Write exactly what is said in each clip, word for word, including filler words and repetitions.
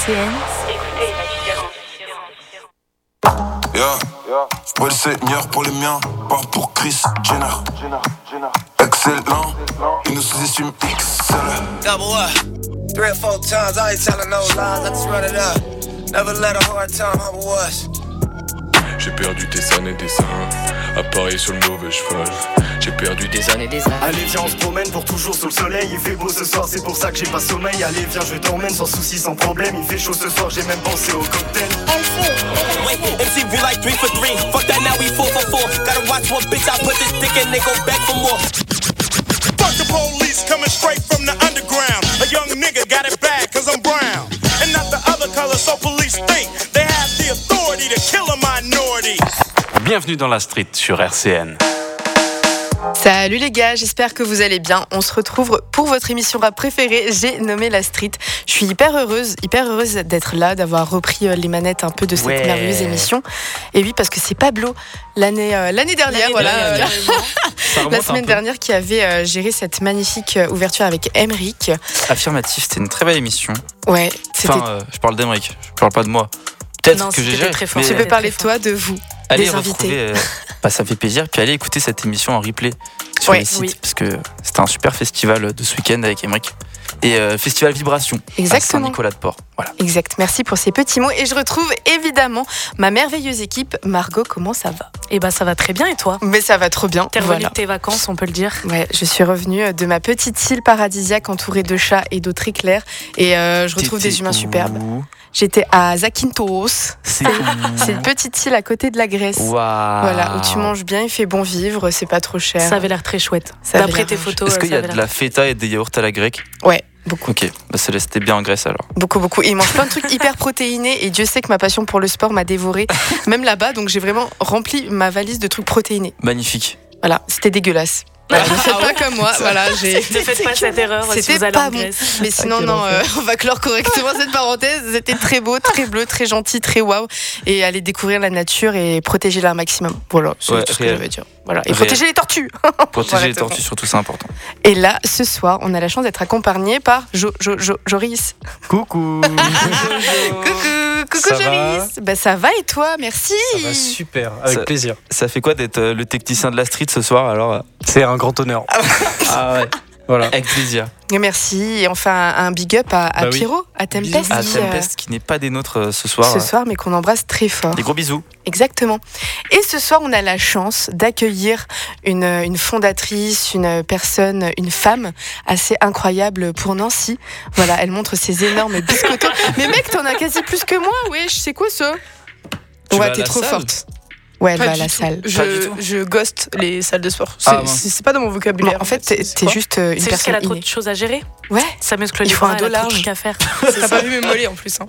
C N. Yeah, pour les seigneurs, pour les miens, pas pour Chris Jenner. Excellent, ils nous sous-estiment X L. Double up, three or four times, I ain't telling no lies, I just run it up. Never let a hard time humble us. J'ai perdu des années, des années, à parier sur le mauvais cheval. J'ai perdu des années, des années. Allez viens on se promène pour toujours sous le soleil. Il fait beau ce soir, c'est pour ça que j'ai pas sommeil. Allez viens je t'emmène sans souci, sans problème. Il fait chaud ce soir, j'ai même pensé au cocktail. M C, we like three for three. Fuck that, now we four for four. Gotta watch one bitch, I put this dick and they go back for more. Fuck the police coming straight from the underground. A young nigga got it bad cause I'm brown. And not the other color, so police think they have the authority to kill a minority. Bienvenue dans la street sur R C N. Salut les gars, j'espère que vous allez bien. On se retrouve pour votre émission rap préférée, j'ai nommé La Street. Je suis hyper heureuse, hyper heureuse d'être là, d'avoir repris les manettes un peu de cette ouais. merveilleuse émission. Et oui, parce que c'est Pablo, l'année, euh, l'année dernière, l'année voilà, dernière, euh, la semaine dernière, qui avait euh, géré cette magnifique ouverture avec Emric. Affirmatif, c'était une très belle émission. Ouais, c'était... Enfin, euh, je parle d'Emric, je parle pas de moi. Peut-être non, que j'ai géré. Très fort. Tu peux parler de toi, de vous, allez des invités. Euh, bah, ça fait plaisir. Puis allez écouter cette émission en replay sur ouais, les sites, oui. parce que c'était un super festival de ce week-end avec Emric. Et euh, festival Vibration Exactement. à Saint-Nicolas-de-Port. Voilà. Exact, merci pour ces petits mots. Et je retrouve évidemment ma merveilleuse équipe. Margot, comment ça va ? Eh ben ça va très bien et toi ? Mais ça va trop bien. T'es revenue voilà. de tes vacances, on peut le dire. Ouais, je suis revenue de ma petite île paradisiaque entourée de chats et d'eau très claire. Et euh, je retrouve T'étais des humains où ? superbes. J'étais à Zakynthos. C'est, c'est une petite île à côté de la Grèce. Wow. Voilà, où tu manges bien, il fait bon vivre, c'est pas trop cher. Ça avait l'air très chouette. Ça D'après tes photos. Est-ce qu'il y a de la feta et des yaourts à la grecque ? Ouais. Beaucoup. Ok, bah ça c'était bien en Grèce alors. Beaucoup, beaucoup. Et ils mangent plein de trucs hyper protéinés et Dieu sait que ma passion pour le sport m'a dévoré, même là-bas, donc j'ai vraiment rempli ma valise de trucs protéinés. Magnifique. Voilà, c'était dégueulasse. Voilà, ne faites pas comme moi, voilà, j'ai... Ne faites pas cette erreur c'était si vous allez pas en bon. Grèce. Mais sinon, non, euh, on va clore correctement cette parenthèse. C'était très beau, très bleu, très gentil, très waouh. Et aller découvrir la nature et protéger-la un maximum. Voilà, c'est ouais, tout ce réel. que je veux dire. Voilà. Et Réel. protéger les tortues. Protéger voilà, les tortues, surtout, c'est important. Et là, ce soir, on a la chance d'être accompagné par Jo, Jo, Jo, Joris. Coucou. Coucou. Coucou ça Joris. Va bah ça va et toi, merci. Ça va super, avec ça, plaisir. Ça fait quoi d'être euh, le technicien de la street ce soir alors ? C'est un grand honneur. Ah ouais. Voilà. Avec plaisir. Merci. Et enfin un big up à, à bah oui. Pierrot, à Tempest. À qui, Tempest euh, qui n'est pas des nôtres euh, ce soir. Ce soir, mais qu'on embrasse très fort. Des gros bisous. Exactement. Et ce soir, on a la chance d'accueillir une, une fondatrice, une personne, une femme assez incroyable pour Nancy. Voilà, elle montre ses énormes biscottos. Mais mec, t'en as quasi plus que moi, wesh, c'est quoi ça ? Tu Ouais, vas à t'es la trop salle ? forte. Ouais, elle Pas va à du la tout. salle. Je, je ghost les salles de sport. C'est, Ah, bon. c'est, c'est pas dans mon vocabulaire. Non, en fait, t'es, t'es juste euh, une C'est juste personne qu'elle a trop innée. de choses à gérer. Ouais. Ça muscle Il les faut bras, un dos elle a trop de large. trucs à faire. T'as pas vu mes mollets en plus. Hein.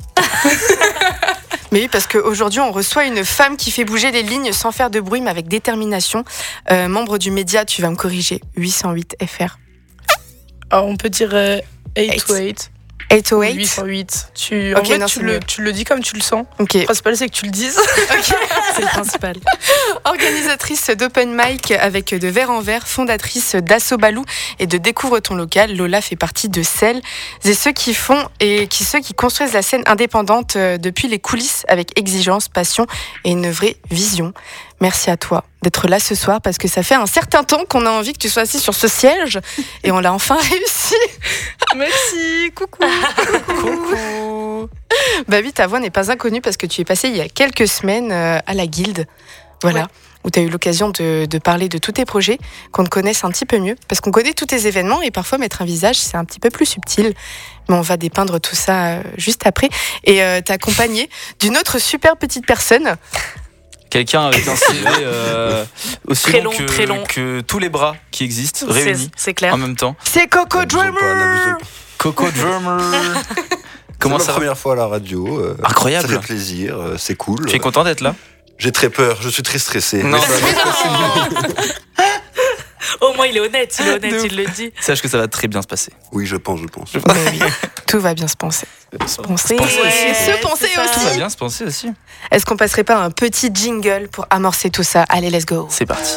Mais oui, parce qu'aujourd'hui, on reçoit une femme qui fait bouger les lignes sans faire de bruit, mais avec détermination. Euh, membre du média, tu vas me corriger, huit cent huit F R. Alors, on peut dire euh, huit cent huit. huit cent huit huit cent huit. Tu, Ok, en fait, non, tu, c'est le, mieux. tu le dis comme tu le sens. Ok. Le principal, c'est que tu le dises. C'est le principal. Organisatrice d'Open Mic avec De Verre en Verre, fondatrice d'Asso Balou et de Découvre ton local, Lola fait partie de celles et ceux qui font et qui ceux qui construisent la scène indépendante depuis les coulisses avec exigence, passion et une vraie vision. Merci à toi d'être là ce soir parce que ça fait un certain temps qu'on a envie que tu sois assis sur ce siège et on l'a enfin réussi. Merci, coucou. Coucou. Bah oui, ta voix n'est pas inconnue parce que tu es passée il y a quelques semaines euh, à la Guilde. Voilà. Ouais. Où tu as eu l'occasion de, de parler de tous tes projets, qu'on te connaisse un petit peu mieux. Parce qu'on connaît tous tes événements et parfois mettre un visage, c'est un petit peu plus subtil. Mais on va dépeindre tout ça euh, juste après. Et euh, t'es accompagné d'une autre super petite personne. Quelqu'un avec un C V euh, aussi très long, long, que, très long. que tous les bras qui existent réunis c'est, c'est clair. en même temps. C'est Coco Drummer. Coco Drummer. Comment c'est ma ça... première fois à la radio. Euh, Incroyable. Ça fait plaisir, euh, c'est cool. Tu es content d'être là ? J'ai très peur, je suis très stressé. Non. Au moins il est honnête, il est honnête, il le dit. Sache que ça va très bien se passer. Oui, je pense, je pense. Oui, tout va bien se penser. Se penser, ouais, se ouais, penser c'est aussi. Tout va bien se penser aussi. Est-ce qu'on passerait pas un petit jingle pour amorcer tout ça ? Allez, let's go. C'est parti.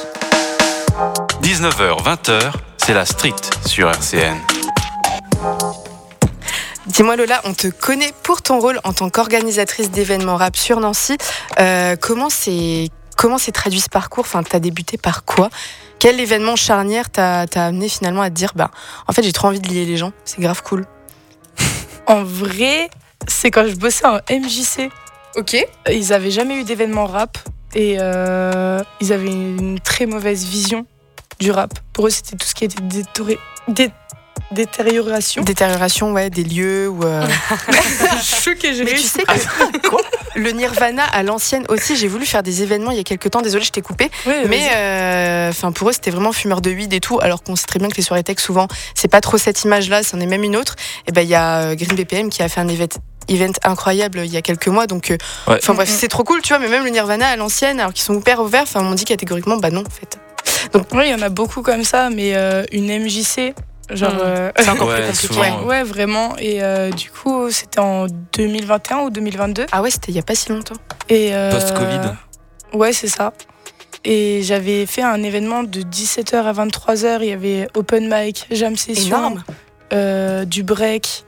dix-neuf heures vingt, c'est la street sur R C N. Dis-moi Lola, on te connaît pour ton rôle en tant qu'organisatrice d'événements rap sur Nancy. Euh, comment c'est comment s'est traduit ce parcours? Enfin, t'as débuté par quoi? Quel événement charnière t'a, t'a amené finalement à te dire, bah, en fait, j'ai trop envie de lier les gens, c'est grave cool. En vrai, c'est quand je bossais en M J C. Ok. Ils avaient jamais eu d'événement rap et euh, ils avaient une très mauvaise vision du rap. Pour eux, c'était tout ce qui était détoré, dé, détérioration. Détérioration, ouais, des lieux ou. Euh... Choquée, j'ai Mais tu sais que quoi le Nirvana à l'ancienne aussi, j'ai voulu faire des événements il y a quelques temps. Désolée, je t'ai coupé. Oui, mais enfin, euh, pour eux, c'était vraiment fumeur de weed et tout. Alors qu'on sait très bien que les soirées tech, souvent, c'est pas trop cette image-là, c'en est même une autre. Et ben, il y a Green B P M qui a fait un événement. Event incroyable il y a quelques mois, donc enfin euh, ouais. bref, c'est trop cool, tu vois. Mais même le Nirvana à l'ancienne, alors qu'ils sont hyper ouverts, enfin, on m'ont dit catégoriquement, bah non, en fait. Donc oui, il y en a beaucoup comme ça, mais euh, une M J C, genre, mmh. euh, c'est encore ouais, plus compliqué. Souvent, ouais, ouais, vraiment. Et euh, du coup, c'était en deux mille vingt et un ou deux mille vingt-deux. Ah ouais, c'était il y a pas si longtemps. Et euh, post-Covid. Ouais, c'est ça. Et j'avais fait un événement de dix-sept heures à vingt-trois heures. Il y avait open mic, jam session, euh, du break.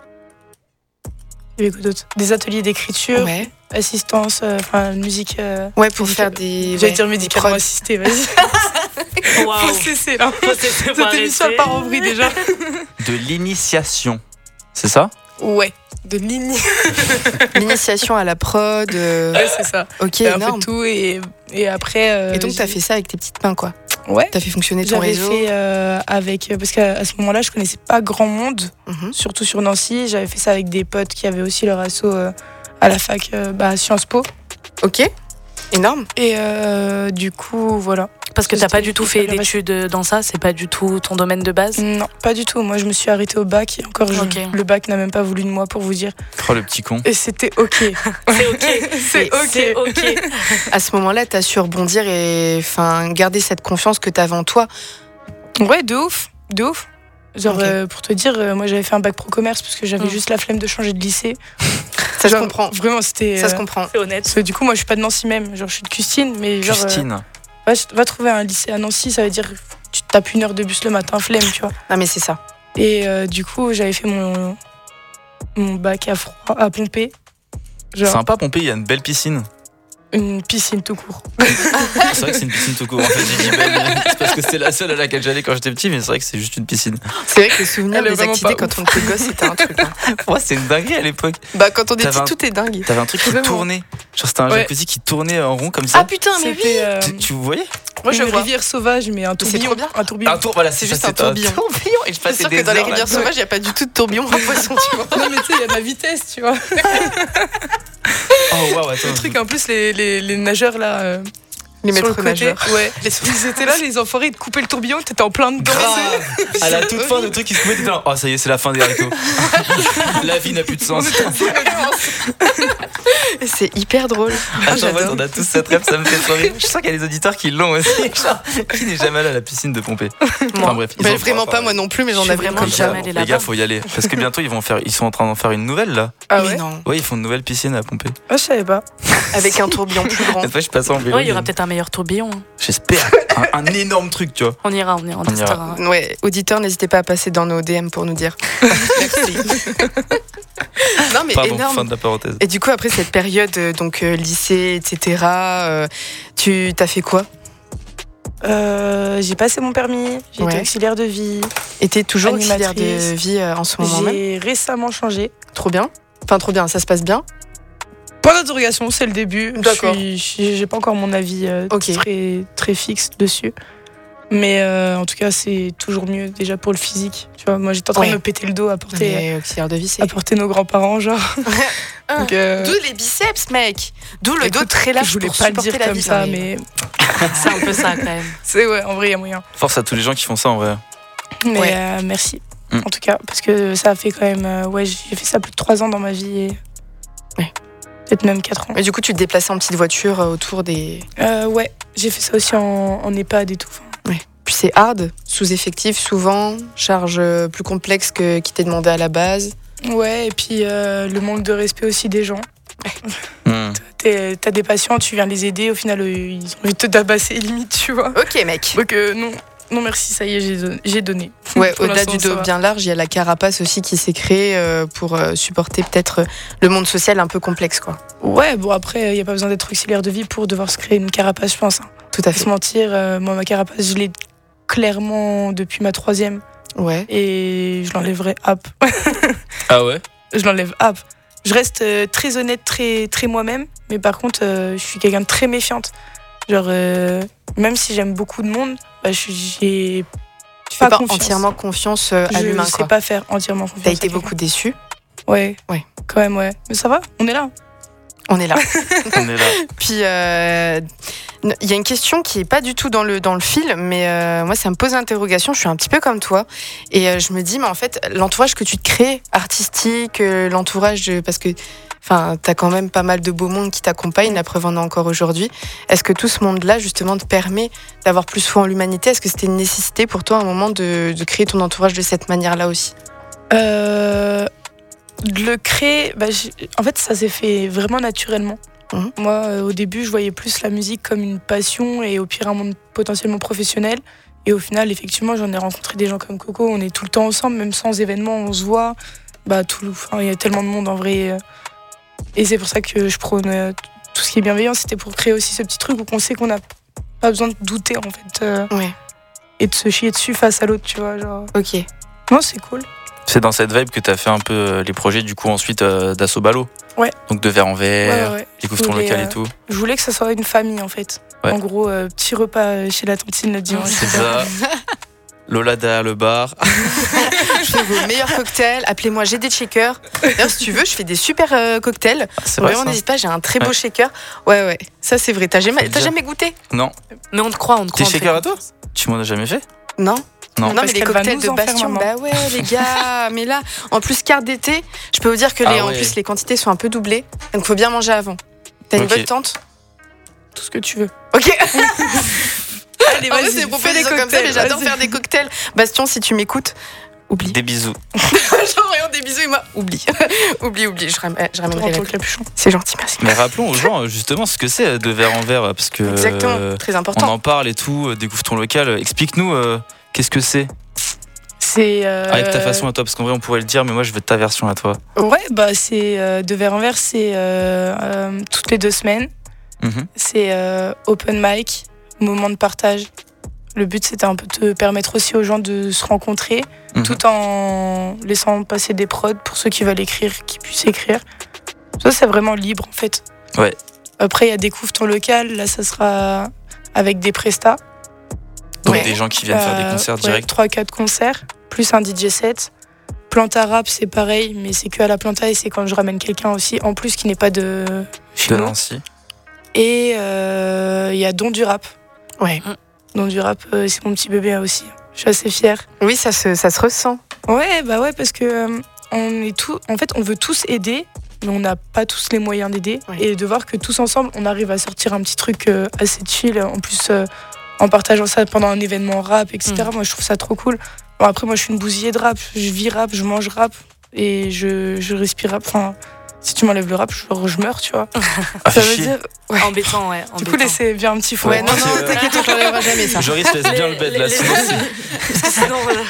Il y avait quoi d'autre? Des ateliers d'écriture, ouais. assistance, enfin euh, musique. Euh, ouais, pour faire des. J'allais ouais, dire médicalement assisté, vas-y. Wow. Faut cesser là. Faut cesser, faut Cette émission part en vrille déjà. De l'initiation, c'est ça? Ouais, de l'ini... l'initiation à la prod. Euh... Ouais, c'est ça. Ok, et énorme. Un peu tout et, et après. Euh, et donc, j'ai... t'as fait ça avec tes petites mains, quoi. Ouais. T'as fait fonctionner ton J'avais réseau. fait euh, avec parce qu'à ce moment-là, je connaissais pas grand monde, mm-hmm. surtout sur Nancy. J'avais fait ça avec des potes qui avaient aussi leur asso euh, à la fac, euh, bah, à Sciences Po. Ok. Énorme. Et euh, du coup, voilà. Parce que t'as pas du tout fait d'études dans ça, c'est pas du tout ton domaine de base? Non, pas du tout. Moi, je me suis arrêtée au bac et encore, okay. je, le bac n'a même pas voulu de moi pour vous dire. Oh, le petit con. Et c'était ok. C'est ok. C'est ok. C'est ok. À ce moment-là, t'as su rebondir et enfin garder cette confiance que t'avais en toi. Ouais, de ouf, de ouf. Genre, okay. euh, pour te dire, euh, moi j'avais fait un bac pro commerce parce que j'avais mmh. juste la flemme de changer de lycée. Ça genre, se comprend. Vraiment, c'était. Ça euh, se comprend. C'est honnête. Parce que du coup, moi je suis pas de Nancy même. Genre, je suis de Custine, mais genre. Custine. Euh, va, va trouver un lycée à Nancy, ça veut dire que tu tapes une heure de bus le matin, flemme, tu vois. Non, mais c'est ça. Et euh, du coup, j'avais fait mon, mon bac à froid à Pompée. Genre, sympa, Pompée, il y a une belle piscine. Une piscine tout court. C'est vrai que c'est une piscine tout court. En fait, j'ai dit belle, c'est parce que c'était la seule à laquelle j'allais quand j'étais petit, mais c'est vrai que c'est juste une piscine. C'est vrai que le souvenir des activités quand on était gosse, c'était un truc. Hein. Pour moi, c'est une dinguerie à l'époque. Bah, quand on était petit, un... tout est dingue. T'avais un truc qui Vraiment. tournait. Genre, c'était un ouais. jacuzzi qui tournait en rond comme ça. Ah putain, mais oui euh... tu, tu voyais? Moi, je une vois. rivière sauvage, mais un tourbillon. C'est trop bien. Un tourbillon. Un tour, voilà, c'est, c'est juste ça, un tourbillon. Un tourbillon. Et je c'est sûr que dans les rivières sauvages, il n'y a pas du tout de tourbillon en poisson, tu vois. Non, mais tu sais, il y a de la vitesse, tu vois. Oh, waouh, attends. Le truc, en plus, les, les, les nageurs là. Euh... Les maîtres nageurs. Ouais. Ils étaient là, les enfoirés, de couper le tourbillon, t'étais en plein dedans. À la toute fin, le truc qui se coupaient, t'étais là. Oh, ça y est, c'est la fin des haricots. La vie n'a plus de sens. C'est hyper drôle. Attends, ouais, on a tous cette rêve, ça me fait trop rire. Je sens qu'il y a des auditeurs qui l'ont aussi. Genre, qui n'est jamais allé à la piscine de Pompée? Enfin bref. Bah, vraiment pas, moi non plus, mais j'en avais vraiment jamais allé là-bas. Les gars, faut y aller. Parce que bientôt, ils vont faire, ils sont en train d'en faire une nouvelle là. Ah ouais? Non. Ouais, ils font une nouvelle piscine à Pompée. Ah, je savais pas. Avec un tourbillon plus grand. Cette fois, je passe en vélo. Ouais, il y aura peut-être un meilleur tourbillon. J'espère. Un, un énorme truc, tu vois. On ira, on ira, on, On ira. testera. Ouais, auditeurs, n'hésitez pas à passer dans nos D M pour nous dire. Merci. Non, mais Pardon, énorme. fin de la parenthèse. Et du coup, après cette période, euh, donc euh, lycée, et cetera, euh, tu t'as fait quoi? euh, J'ai passé mon permis, j'ai ouais. été auxiliaire de vie. Et t'es toujours auxiliaire animatrice. de vie euh, en ce moment même? J'ai récemment changé. Trop bien. Enfin, trop bien, ça se passe bien? Pas d'interrogation, c'est le début. D'accord. Je suis, j'ai pas encore mon avis euh, okay. très, très fixe dessus. Mais euh, en tout cas, c'est toujours mieux déjà pour le physique. Tu vois, moi j'étais en train ouais. de me péter le dos à porter, mais auxiliaire de vie, c'est... à porter nos grands-parents, genre. Donc, euh... D'où les biceps, mec. D'où le Écoute, dos très large. je voulais pour pas le supporter dire la comme vie, ça, mais... mais c'est un peu ça quand même. C'est ouais, en vrai, il y a moyen. Force à tous les gens qui font ça en vrai. Mais ouais. euh, merci. Mm. En tout cas, parce que ça a fait quand même. Euh, ouais, j'ai fait ça plus de trois ans dans ma vie. Et... Ouais. Peut-être même quatre ans. Et du coup, tu te déplaçais en petite voiture euh, autour des. Euh, ouais, j'ai fait ça aussi en, en EHPAD et tout. Ouais. Puis c'est hard, sous-effectif souvent, charge plus complexe que qui t'est demandé à la base. Ouais, et puis euh, le manque de respect aussi des gens. Mm. T'es, t'as des patients, tu viens les aider, au final, euh, ils ont envie de te tabasser limite, tu vois. Ok, mec. Donc euh, non. non merci, ça y est, j'ai donné. J'ai donné. Ouais, Pour au-delà l'instant, du ça dos va. bien large, il y a la carapace aussi qui s'est créée euh, pour euh, supporter peut-être euh, le monde social un peu complexe, quoi. Ouais, bon après, il n'y a pas besoin d'être auxiliaire de vie pour devoir se créer une carapace, je pense. Hein. Tout à Faut fait. se mentir, euh, moi ma carapace, je l'ai clairement depuis ma troisième. Ouais. Et je l'enlèverai hop. Ah ouais? Je l'enlève hop. Je reste euh, très honnête, très, très moi-même, mais par contre, euh, je suis quelqu'un de très méfiante. Genre, euh, même si j'aime beaucoup de monde, bah, je- j'ai Tu fais pas pas confiance. entièrement confiance euh, à Je l'humain, sais quoi. pas faire entièrement confiance. T'as à été quelqu'un. beaucoup déçu. Ouais. Ouais. Quand même, ouais. Mais ça va, on est là. On est là. On est là. Puis, euh, il y a une question qui est pas du tout dans le, dans le fil, mais euh, moi, ça me pose l'interrogation. Je suis un petit peu comme toi. Et euh, je me dis, mais en fait, l'entourage que tu te crées, artistique, euh, l'entourage, de- parce que enfin, t'as quand même pas mal de beau monde qui t'accompagne, la preuve en est encore aujourd'hui. Est-ce que tout ce monde-là, justement, te permet d'avoir plus foi en l'humanité? Est-ce que c'était une nécessité pour toi, à un moment, de, de créer ton entourage de cette manière-là aussi? Euh, de le créer, bah, j'ai- en fait, ça s'est fait vraiment naturellement. Mhm. Moi, euh, au début, je voyais plus la musique comme une passion et au pire un monde potentiellement professionnel. Et au final, effectivement, j'en ai rencontré des gens comme Coco. On est tout le temps ensemble, même sans événement, on se voit. Bah, tout, enfin, il y a tellement de monde en vrai. euh, Et c'est pour ça que je prône euh, tout ce qui est bienveillant. C'était pour créer aussi ce petit truc où on sait qu'on n'a pas besoin de douter en fait. euh, Ouais. Et de se chier dessus face à l'autre, tu vois. Genre. Ok. Non, c'est cool. C'est dans cette vibe que t'as fait un peu euh, les projets du coup ensuite euh, d'Asso Balo. Ouais. Donc de verre en verre, Ouais, ouais, ouais. découvre ton Je voulais, local euh, et tout. Je voulais que ça soit une famille en fait. Ouais. En gros, euh, petit repas euh, chez la tantine le dimanche. C'est ça. Lola derrière le bar. Je fais vos meilleurs cocktails. Appelez-moi, j'ai des shakers. D'ailleurs, si tu veux, je fais des super euh, cocktails. C'est vrai, Vraiment, ça. n'hésite pas, j'ai un très beau Ouais. shaker. Ouais, ouais, ça c'est vrai. T'as jamais, Faut le t'as dire. jamais goûté? Non. Mais on te croit, on te Tes croit. on te shakers fait à toi? Tu m'en as jamais fait? Non. Non. Non, Parce mais les qu'elle va cocktails nous de en faire, Bastion, maman. bah ouais, les gars. Mais là, en plus, carte d'été, je peux vous dire que les, Ah en ouais. plus, les quantités sont un peu doublées. Donc, faut bien manger avant. T'as une Ok. bonne tente? Tout ce que tu veux. Ok. Allez, En vrai, vas-y, c'est des fais propositions des comme ça, mais cocktails, j'adore vas-y. faire des cocktails. Bastion, si tu m'écoutes, oublie. Des bisous. Genre, vraiment des bisous et moi, oublie. oublie, oublie, je, ram- je ramènerai la Prends ton clé. capuchon. C'est gentil, merci. Mais rappelons aux gens euh, justement ce que c'est euh, de verre en verre parce que Exactement, euh, très on important. en parle et tout, euh, découvre ton local. Explique-nous euh, qu'est-ce que c'est C'est. euh, avec ta façon à toi parce qu'en vrai on pourrait le dire mais moi je veux ta version à toi. Ouais, bah c'est euh, de verre en verre, c'est euh, euh, toutes les deux semaines. Mhm. C'est euh, open mic, moment de partage. Le but c'était un peu de permettre aussi aux gens de se rencontrer, Mhm. tout en laissant passer des prods pour ceux qui veulent écrire, qui puissent écrire. Ça c'est vraiment libre en fait. Ouais. Après il y a découvre ton local, là ça sera avec des prestats. Donc Ouais. des gens qui viennent faire des concerts directs. trois quatre concerts, plus un D J set. Planta Rap, c'est pareil, mais c'est que à la Planta et c'est quand je ramène quelqu'un aussi, en plus qui n'est pas de chez De nous. Nancy. Et euh, il y a Don du Rap. Ouais. Don du Rap, euh, c'est mon petit bébé aussi. Je suis assez fière. Oui, ça se, ça se ressent. Ouais, bah ouais, parce que euh, on est tout, en fait, on veut tous aider, mais on n'a pas tous les moyens d'aider. Ouais. Et de voir que tous ensemble, on arrive à sortir un petit truc euh, assez chill. En plus, euh, en partageant ça pendant un événement rap, et cetera. Moi, je trouve ça trop cool. Bon, après, moi, je suis une bousillée de rap. Je vis rap, je mange rap et je, je respire rap. Enfin, si tu m'enlèves le rap, je, je meurs, tu vois. Ah, ça fait veut chier. dire. Ouais. Embêtant, ouais. Du coup, embêtant. laissez bien un petit fou. Ouais, non, ok, non, ouais. t'inquiète, on t'enlèvera jamais ça. Joris laisse bien le bed là. Les- sinon les- c'est- Parce que sinon, voilà.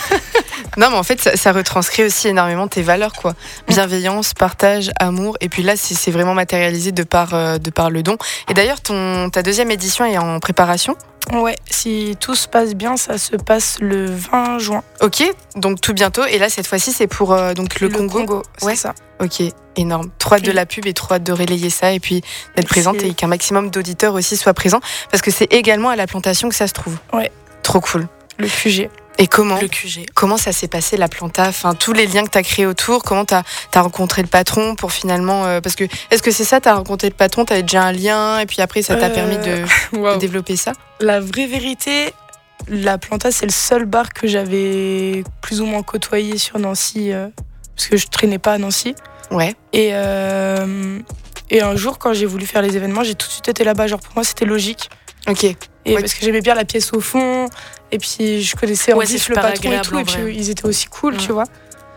Non, mais en fait, ça, ça retranscrit aussi énormément tes valeurs, quoi. Bienveillance, partage, amour. Et puis là, c'est c'est vraiment matérialisé de par, euh, de par le don. Et d'ailleurs, ton, ta deuxième édition est en préparation. Ouais, si tout se passe bien, ça se passe le vingt juin. Ok, donc tout bientôt. Et là, cette fois-ci, c'est pour euh, donc le, Congo. c'est Ouais. ça. Ok, énorme. Trop hâte de la pub et trop hâte de relayer ça et puis d'être présente et qu'un maximum d'auditeurs aussi soient présents parce que c'est également à la plantation que ça se trouve. Ouais. Trop cool. Le Q G. Et comment Le Q G. Comment ça s'est passé la planta? Enfin, tous les liens que tu as créés autour, comment tu as rencontré le patron pour finalement. euh, parce que, est-ce que c'est ça, tu as rencontré le patron, tu avais déjà un lien et puis après ça t'a Euh, permis de, Waouh. de développer ça? La vraie vérité, la Planta, c'est le seul bar que j'avais plus ou moins côtoyé sur Nancy, euh, parce que je traînais pas à Nancy. Ouais. Et, euh, et un jour, quand j'ai voulu faire les événements, j'ai tout de suite été là-bas. Genre, pour moi, c'était logique. Ok. Et Ouais. parce que j'aimais bien la pièce au fond, et puis je connaissais en Ouais, c'est vif le super patron et agréable, tout, en et puis vrai. ils étaient aussi cool, Mm. tu vois.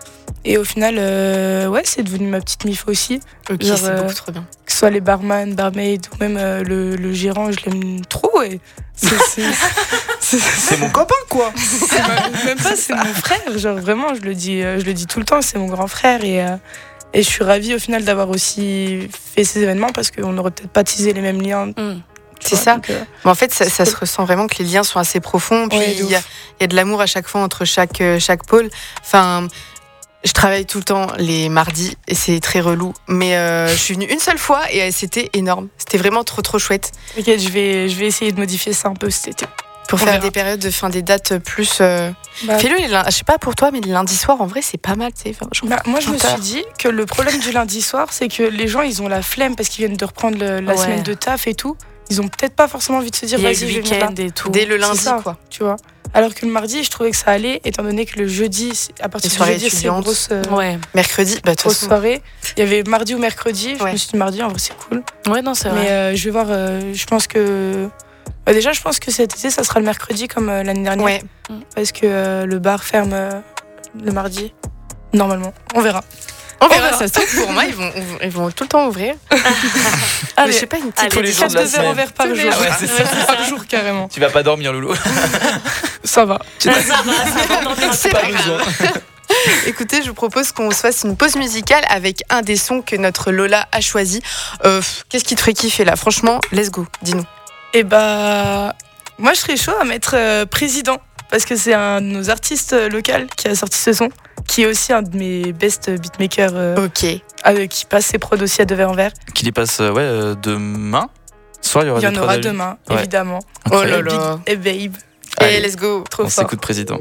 Et au final, euh, ouais, c'est devenu ma petite mif aussi. Ok, Genre, c'est euh, beaucoup trop bien. Que ce soit les barman, barmaids ou même euh, le, le gérant, je l'aime trop. Et c'est, c'est, c'est, C'est mon copain, quoi. c'est ma- même pas, c'est mon frère. Genre vraiment, je le dis, euh, je le dis tout le temps, c'est mon grand frère. Et, euh, et je suis ravie au final d'avoir aussi fait ces événements parce qu'on n'aurait peut-être pas tissé les mêmes liens. Mm. C'est ça. Donc, euh, Mais en fait, ça, ça se ressent vraiment que les liens sont assez profonds. Puis Ouais, il de y, a- ouf. il y a de l'amour à chaque fois entre chaque, euh, chaque pôle. Enfin, je travaille tout le temps les mardis et c'est très relou. Mais euh, je suis venue une seule fois et euh, c'était énorme. C'était vraiment trop, trop chouette. Ok, je vais, je vais essayer de modifier ça un peu cet été. Pour On faire verra. des périodes de fin des dates plus. euh, Bah, Fais-le, les lundis- je sais pas pour toi, mais le lundi soir, en vrai, c'est pas mal. Tu sais. Enfin, genre, Bah, moi, je me vingt heures. suis dit que le problème du lundi soir, c'est que les gens, ils ont la flemme parce qu'ils viennent de reprendre le- la Ouais. semaine de taf et tout. Ils ont peut-être pas forcément envie de se dire, Il y a eu vas-y, le je vais venir là. week-end et tout. Dès le C'est lundi, ça, quoi. tu vois. Alors que le mardi, je trouvais que ça allait, étant donné que le jeudi, c'est- à partir Les du soirées jeudi, c'est étudiantes. grosse, euh, Ouais, Mercredi, bah, de toute grosse façon. soirée. Il y avait mardi ou mercredi. Je Ouais. me suis dit mardi, en vrai, c'est cool. ouais, non, c'est Mais vrai. euh, je vais voir, euh, je pense que. Bah, déjà, je pense que cet été, ça sera le mercredi comme euh, l'année dernière. Ouais. Parce que euh, le bar ferme euh, le mardi. Normalement. On verra. On On verra, verra. ça se trouve, pour moi, ils vont, ils vont tout le temps ouvrir. Mais Allez, je sais pas, une petite allez, tous les édition jours de la quatre de verre en semaine. verre par Tous les jour. jours. Ouais, c'est ça. Par jour, carrément. Tu vas pas dormir, Loulou. Ça va. Ça va, c'est pas dormir. C'est Pas pas grave. besoin. Écoutez, je vous propose qu'on se fasse une pause musicale avec un des sons que notre Lola a choisi. Euh, pff, Qu'est-ce qui te ferait kiffer là? Franchement, let's go, dis-nous. Et bah, moi, je serais chaud à mettre euh, Président. Parce que c'est un de nos artistes euh, locaux qui a sorti ce son. Qui est aussi un de mes best beatmakers. euh, Ok. euh, qui passe ses prods aussi à De Verre en Verre. Qu'il y passe euh, ouais, euh, demain. Ce soir, il y aura Il y en des aura prods à lui. demain, Ouais. évidemment. Oh là Incroyable. là. Et Babe. Allez, Et let's go. Trop on fort. s'écoute Président.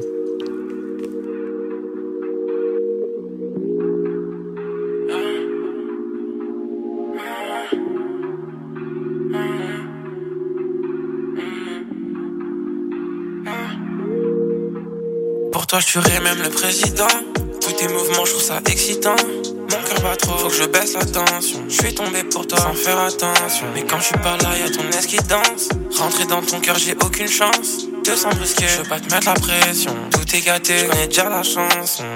Pour toi, je tuerais même le président. Tous tes mouvements, je trouve ça excitant. Mon cœur bat trop, faut que je baisse la tension. Je suis tombé pour toi sans faire attention. Mais quand je suis pas là, y'a ton aise qui danse. Rentrer dans ton cœur, j'ai aucune chance. Te sens brusqué, je veux pas te mettre la pression. Tout est gâté, je connais déjà la chanson.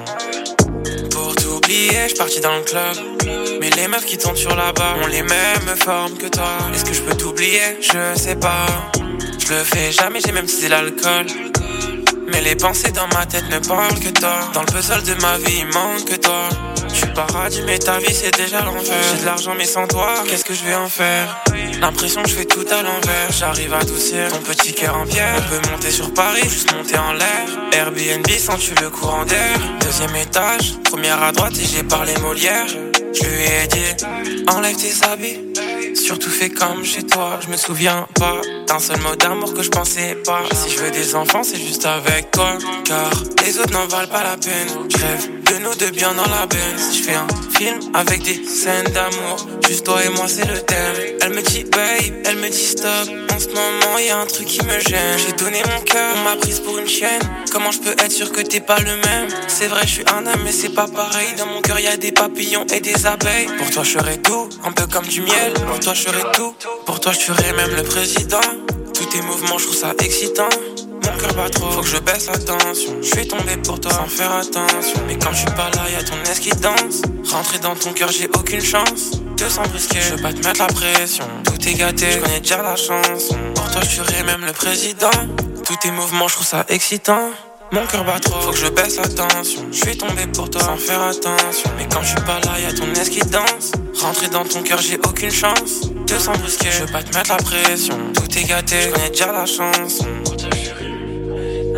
Pour t'oublier, je parti dans le club. Mais les meufs qui tournent sur la barre ont les mêmes formes que toi. Est-ce que je peux t'oublier? Je sais pas. Je le fais jamais, j'ai même si l'alcool. Mais les pensées dans ma tête ne parlent que toi. Dans le puzzle de ma vie, il manque que toi. Je suis paradis, mais ta vie c'est déjà l'enfer. J'ai de l'argent, mais sans toi, qu'est-ce que je vais en faire? L'impression que je fais tout à l'envers. J'arrive à adoucir ton petit cœur en pierre. On peut monter sur Paris, juste monter en l'air. Airbnb, sens-tu le courant d'air? Deuxième étage, première à droite, et j'ai parlé Molière. Je lui ai dit, enlève tes habits. Surtout fais comme chez toi, je me souviens pas d'un seul mot d'amour que je pensais pas. Si je veux des enfants, c'est juste avec toi. Car les autres n'en valent pas la peine. Je rêve de nous deux bien dans la Benz. Je fais un film avec des scènes d'amour. Juste toi et moi, c'est le thème. Elle me dit babe, elle me dit stop. En ce moment, y a un truc qui me gêne. J'ai donné mon cœur, on m'a prise pour une chienne. Comment je peux être sûr que t'es pas le même? C'est vrai, je suis un homme, mais c'est pas pareil. Dans mon cœur, y a des papillons et des abeilles. Pour toi, je serai tout, un peu comme du miel. Pour toi, je serai tout. Pour toi, je tuerai même le président. Tous tes mouvements, je trouve ça excitant. Mon cœur bat trop, faut que je baisse la tension. Je suis tombé pour toi sans faire attention. Mais quand je suis pas là, y'a ton aise qui danse. Rentrer dans ton cœur, j'ai aucune chance. Te sens brusqué, je veux pas te mettre la pression. Tout est gâté, je connais déjà la chanson. Pour toi, je tuerai même le président. Tous tes mouvements, je trouve ça excitant. Mon cœur bat trop, faut que je baisse la tension. Je suis tombé pour toi sans faire attention. Mais quand je suis pas là, y'a ton aise qui danse. Rentrer dans ton cœur, j'ai aucune chance. Te sens brusqué, je veux pas te mettre la pression. Tout est gâté, je connais déjà la chanson. Pour toi, je tuerai le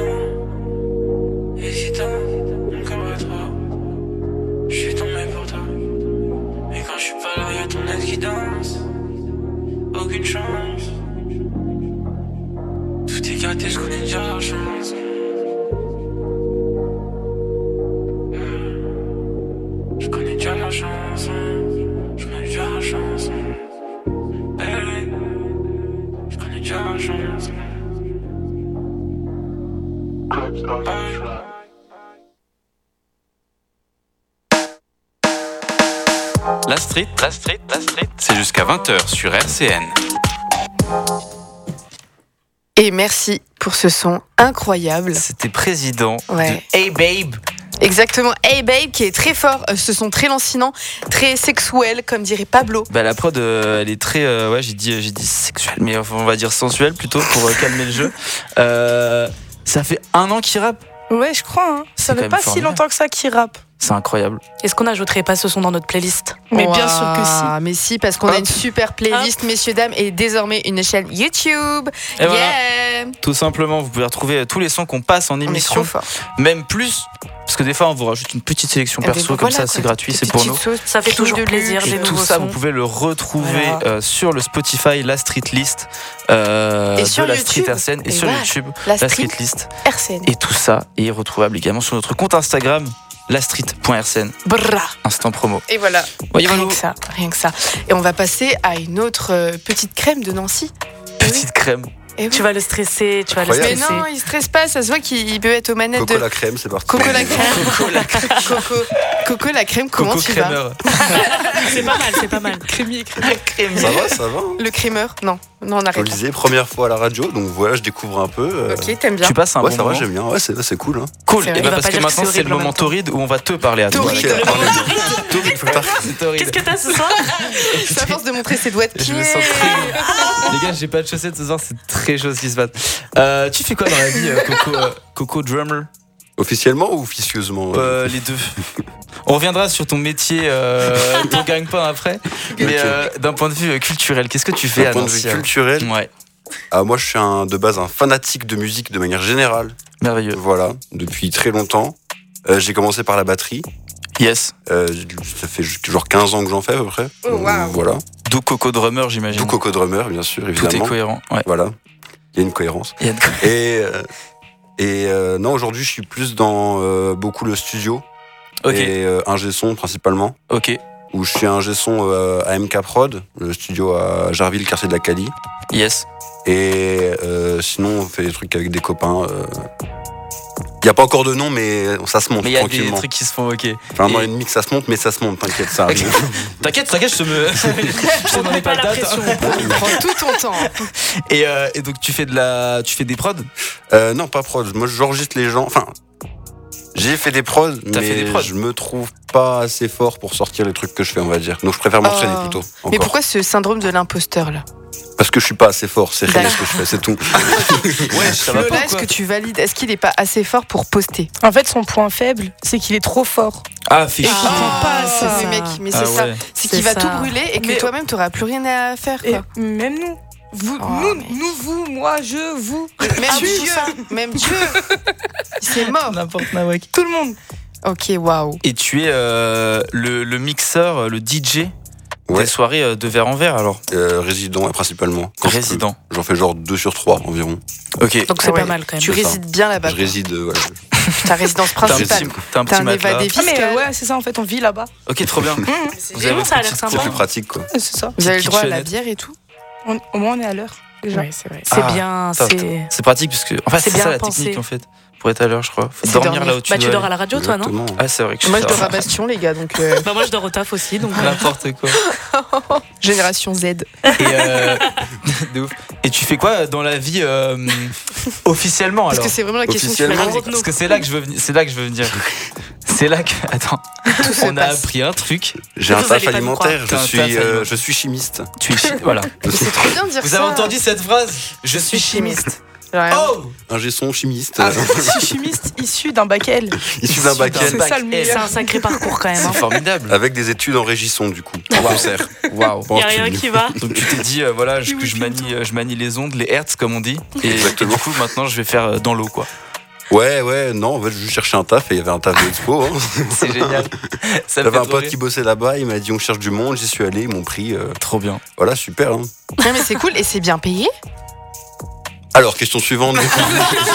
président. Hésitant, mon cœur bat trop. Je suis tombé pour toi. Mais quand je suis pas là, y'a ton aise qui danse. Aucune chance. Tout est gâté, je connais déjà la chanson. Je connais déjà la chanson. Je connais déjà la chanson. Hey, je connais déjà la chanson. La street, la street, la street, c'est jusqu'à vingt heures sur R C N. Et merci pour ce son incroyable. C'était Président Ouais. de Hey Babe. Exactement. Hey Babe qui est très fort, euh, ce sont très lancinants, très sexuels comme dirait Pablo. Bah la prod euh, elle est très euh, ouais j'ai dit j'ai dit sexuelle mais on va dire sensuelle plutôt pour euh, calmer le jeu. Euh, ça fait un an qu'il rappe. Ouais je crois. Hein. Ça quand fait même pas si formidable. longtemps que ça qu'il rappe. C'est incroyable. Est-ce qu'on n'ajouterait pas ce son dans notre playlist? Mais bien Ouah, sûr que si. Mais si, parce qu'on a une super playlist, messieurs, dames, et désormais une chaîne YouTube. Et yeah. voilà. Tout simplement, vous pouvez retrouver tous les sons qu'on passe en émission, même plus. Parce que des fois, on vous rajoute une petite sélection perso, comme voilà, ça, quoi. c'est gratuit, Des c'est pour petites nous. sauces, Ça fait tout toujours de plaisir, luxe. les Et tout nouveaux ça, sons. vous pouvez le retrouver Voilà. euh, sur le Spotify, la Street List euh, Et de sur la YouTube. Street R C N et, Et sur voilà, YouTube, la la Street Street List. R C N. Et tout ça est retrouvable également sur notre compte Instagram, lastreet point r c n. Brrra. Instant promo. Et voilà. Voyez, rien voilà. que ça, rien que ça. Et on va passer à une autre euh, petite crème de Nancy. Petite crème. Et oui. Tu vas le stresser, tu vas le Mais stresser. non, il stresse pas, ça se voit qu'il peut être aux manettes Coco de. la crème, c'est parti. Coco la crème. Coco la crème. Coco, Coco la crème, comment Coco tu crémeur. vas C'est pas mal, c'est pas mal. Crémier, crémier. Ça va, ça va. hein. Le crémeur Non, non, on Je arrête. le disais, première fois à la radio, donc voilà, je découvre un peu. euh, Ok, t'aimes bien. Tu passes un Ouais, bon ça va, moment. j'aime bien. Ouais, c'est c'est cool. Hein. Cool. C'est Et vrai. bah Il va parce pas que dire que maintenant c'est c'est le horrible en moment même temps. torride où on va te parler à toi. Torride. Ok, pardon. Torride, faut pas- C'est torride. Qu'est-ce que t'as ce soir? C'est à force de montrer ses doigts de Je pied. me sens très. Les gars, j'ai pas de chaussettes ce soir, c'est très chaud ce qui se passe. Euh, tu fais quoi dans la vie, euh, Coco, euh, Coco Drummer? Officiellement ou officieusement Euh, Les deux. On reviendra sur ton métier, euh, ton gagne-pain après. Mais euh, d'un point de vue euh, culturel, qu'est-ce que tu fais D'un à point de vue Nancy, alors culturel, Ouais, ah, moi je suis un, de base un fanatique de musique de manière générale. merveilleux. Voilà, depuis très longtemps. Euh, j'ai commencé par la batterie. Yes. Euh, ça fait genre quinze ans que j'en fais à peu près. Oh, wow. Voilà. D'où Coco Drummer, j'imagine. Tout Coco Drummer, bien sûr, Tout évidemment. est cohérent. Ouais. Voilà. Il y a une cohérence. Il y a de- Et, euh, et euh, non, aujourd'hui, je suis plus dans euh, beaucoup le studio. Ok, Et euh, ingé son principalement. ok. Où je suis ingé son euh, à M K Prod, le studio à Jarville, quartier de la Cali. Yes. Et euh, sinon, on fait des trucs avec des copains. Il n'y a pas encore de nom, mais ça se monte Mais il y a des tranquillement. trucs qui se font, ok. Enfin, un an Et- et demi que ça se monte, mais ça se monte, t'inquiète, ça arrive. T'inquiète, t'inquiète, je te me. je te demande pas de date. hein. Prends tout ton temps. Et, euh, et donc tu fais de la, tu fais des prods. Euh, non, pas prod. Moi, j'enregistre les gens. Enfin, j'ai fait des prods, T'as mais fait des prods. je me trouve pas assez fort pour sortir les trucs que je fais, on va dire. Donc, je préfère m'entraîner Oh. plutôt. Mais Encore. pourquoi ce syndrome de l'imposteur là Parce que je suis pas assez fort, c'est rien D'accord. ce que je fais, c'est tout. Ouais, ça va Lola, pas. est-ce Quoi. que tu valides Est-ce qu'il est pas assez fort pour poster En fait, son point faible, c'est qu'il est trop fort. Ah, fais Et chier. qu'il prend pas c'est ça. le mec, mais Ah c'est ça. ouais. C'est C'est qu'il va ça. tout brûler et que Mais- toi-même t'auras plus rien à faire. Et Quoi. même nous. Vous, Oh, nous, mais- nous, vous, moi, je, vous. Même Ah oui, Dieu, ça. même Dieu, c'est mort. N'importe Nawak. Tout le monde. Ok, waouh. Et tu es euh, le, le mixeur, le D J Ouais. des soirées euh, de verre en verre alors. Euh, résident, ouais, principalement. Quand je peux. Résident. J'en fais genre deux sur trois environ. Ok. Donc c'est Ah ouais. pas mal quand même. Tu C'est ça. résides bien là-bas. Je réside, euh, voilà. Ta résidence T'as un principale. petit, t'as un T'as petit un matelas. évadé Ah, mais fiscal. euh, ouais, c'est ça, en fait, on vit là-bas. Ok, trop bien. Vous avez Bon, ça a votre l'air petite- sympa. C'est plus pratique, quoi. Ouais, c'est ça. Vous avez le droit à la kitchenette. bière et tout On- au moins, on est à l'heure. Déjà. Oui, c'est vrai. C'est Ah, bien, Top. c'est. C'est pratique parce que en fait C'est c'est ça bien la pensé. technique en fait pour être à l'heure je crois. Faut C'est dormir, dormir. là où tu Bah dois tu dors aller. à la radio toi non? Exactement. Ah c'est vrai que Moi, je dors dors à Bastion, les gars, donc euh, Bah moi je dors au taf aussi donc. euh, n'importe quoi. génération Z. Et, euh, de ouf. Et tu fais quoi dans la vie euh, officiellement Parce alors que c'est vraiment la question que tu Officiellement. m'as posée. Parce que c'est là que je veux venir. C'est là que je veux venir. C'est là que attends. se On a passe. appris un truc. J'ai un Vous taf allez pas me alimentaire, je croire. suis, T'as un taf euh, alimentaire. je suis chimiste. Tu es chi- voilà. Mais c'est trop bien de dire Vous ça. avez entendu cette phrase? Je suis chimiste. Ouais. Oh. Ingé son chimiste. Ah, je suis chimiste issu d'un bac L. Issu d'un bac Issu L. d'un C'est ça le bac meilleur. C'est un sacré parcours quand même. C'est Hein. formidable. Avec des études en régie son, du coup. En concert. Waouh. Pas en Y a rien studio. qui va. Donc tu t'es dit euh, voilà je, que je manie euh, je manie les ondes, les hertz comme on dit. Et, et Exactement. du coup maintenant je vais faire euh, dans l'eau quoi. Ouais, ouais, non, en fait, je cherchais un taf et il y avait un taf d'expo. Hein. C'est génial. Ça me J'avais fait un trop pote rire. qui bossait là-bas, il m'a dit on cherche du monde, j'y suis allé, ils m'ont pris. euh, Trop bien. Voilà, super. Hein. Ouais, mais c'est cool et c'est bien payé. Alors, question suivante. du coup.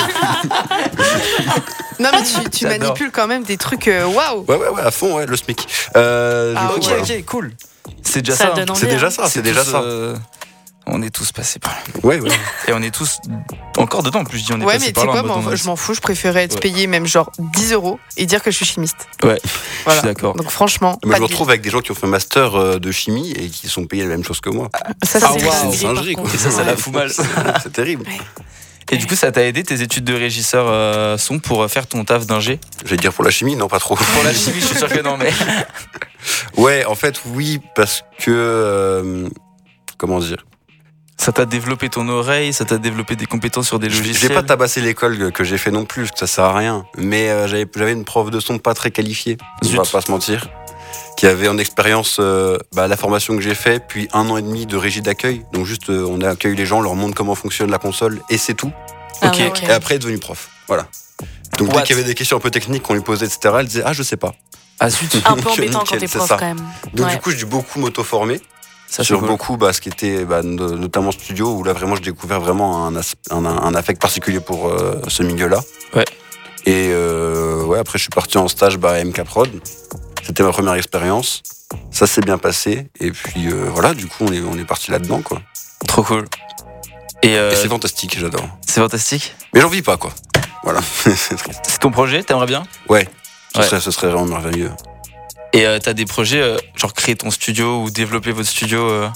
Non, mais tu, tu J'adore. manipules quand même des trucs euh, waouh. Ouais, ouais, ouais, à fond, ouais, le SMIC. Euh, du Ah, coup, Ok voilà. ok cool. C'est déjà Ça ça. donne envie, C'est déjà hein. ça, c'est déjà tous, ça. euh, on est tous passés par là. Ouais, ouais. Et on est tous encore dedans en plus je dis on est Ouais, passés mais tu par sais là. quoi, en mode moi, on a- je m'en fous, je préférais être Ouais. payé même genre dix euros et dire que je suis chimiste. Ouais. Voilà. Je suis d'accord. Donc franchement, Moi, pas je me de retrouve avec des gens qui ont fait un master euh, de chimie et qui sont payés la même chose que moi. Ça, Ça c'est c'est waouh. dingue, C'est une par singerie, contre. quoi. Et ça ça la fout mal. C'est terrible. Et du coup, ça t'a aidé tes études de régisseur euh, son pour faire ton taf d'ingé? Je vais dire pour la chimie, non, pas trop. Pour la chimie, je suis sûr que non, mais. Ouais, en fait, oui, parce que. Euh, comment dire? Ça t'a développé ton oreille, ça t'a développé des compétences sur des logiciels. J'ai pas tabassé l'école que j'ai fait non plus, que ça sert à rien. Mais euh, j'avais, j'avais une prof de son pas très qualifiée, on va pas se mentir, qui avait en expérience euh, bah, la formation que j'ai fait, puis un an et demi de régie d'accueil. Donc juste, euh, on accueille les gens, on leur montre comment fonctionne la console, et c'est tout. Ah okay. Okay. Et après, elle est devenue prof. Voilà. Donc What? Dès qu'il y avait des questions un peu techniques qu'on lui posait, et cetera, elle disait « Ah, je sais pas ». Ah, zut. Un peu embêtant quand t'es prof, quand même. Donc ouais. du coup, j'ai dû beaucoup m'auto-former. Ça, sur cool. beaucoup, bah, ce qui était bah, notamment studio, où là vraiment j'ai découvert vraiment un, un, un affect particulier pour euh, ce milieu-là. Ouais. Et euh, ouais, après je suis parti en stage bah, à M K Prod. C'était ma première expérience. Ça s'est bien passé. Et puis euh, voilà, du coup on est, on est parti là-dedans, quoi. Trop cool. Et, euh, Et c'est fantastique, j'adore. C'est fantastique. Mais j'en vis pas, quoi. Voilà. C'est ton projet, t'aimerais bien? Ouais. Ce, ouais. Serait, ce serait vraiment merveilleux. Et euh, t'as des projets, euh, genre créer ton studio ou développer votre studio euh...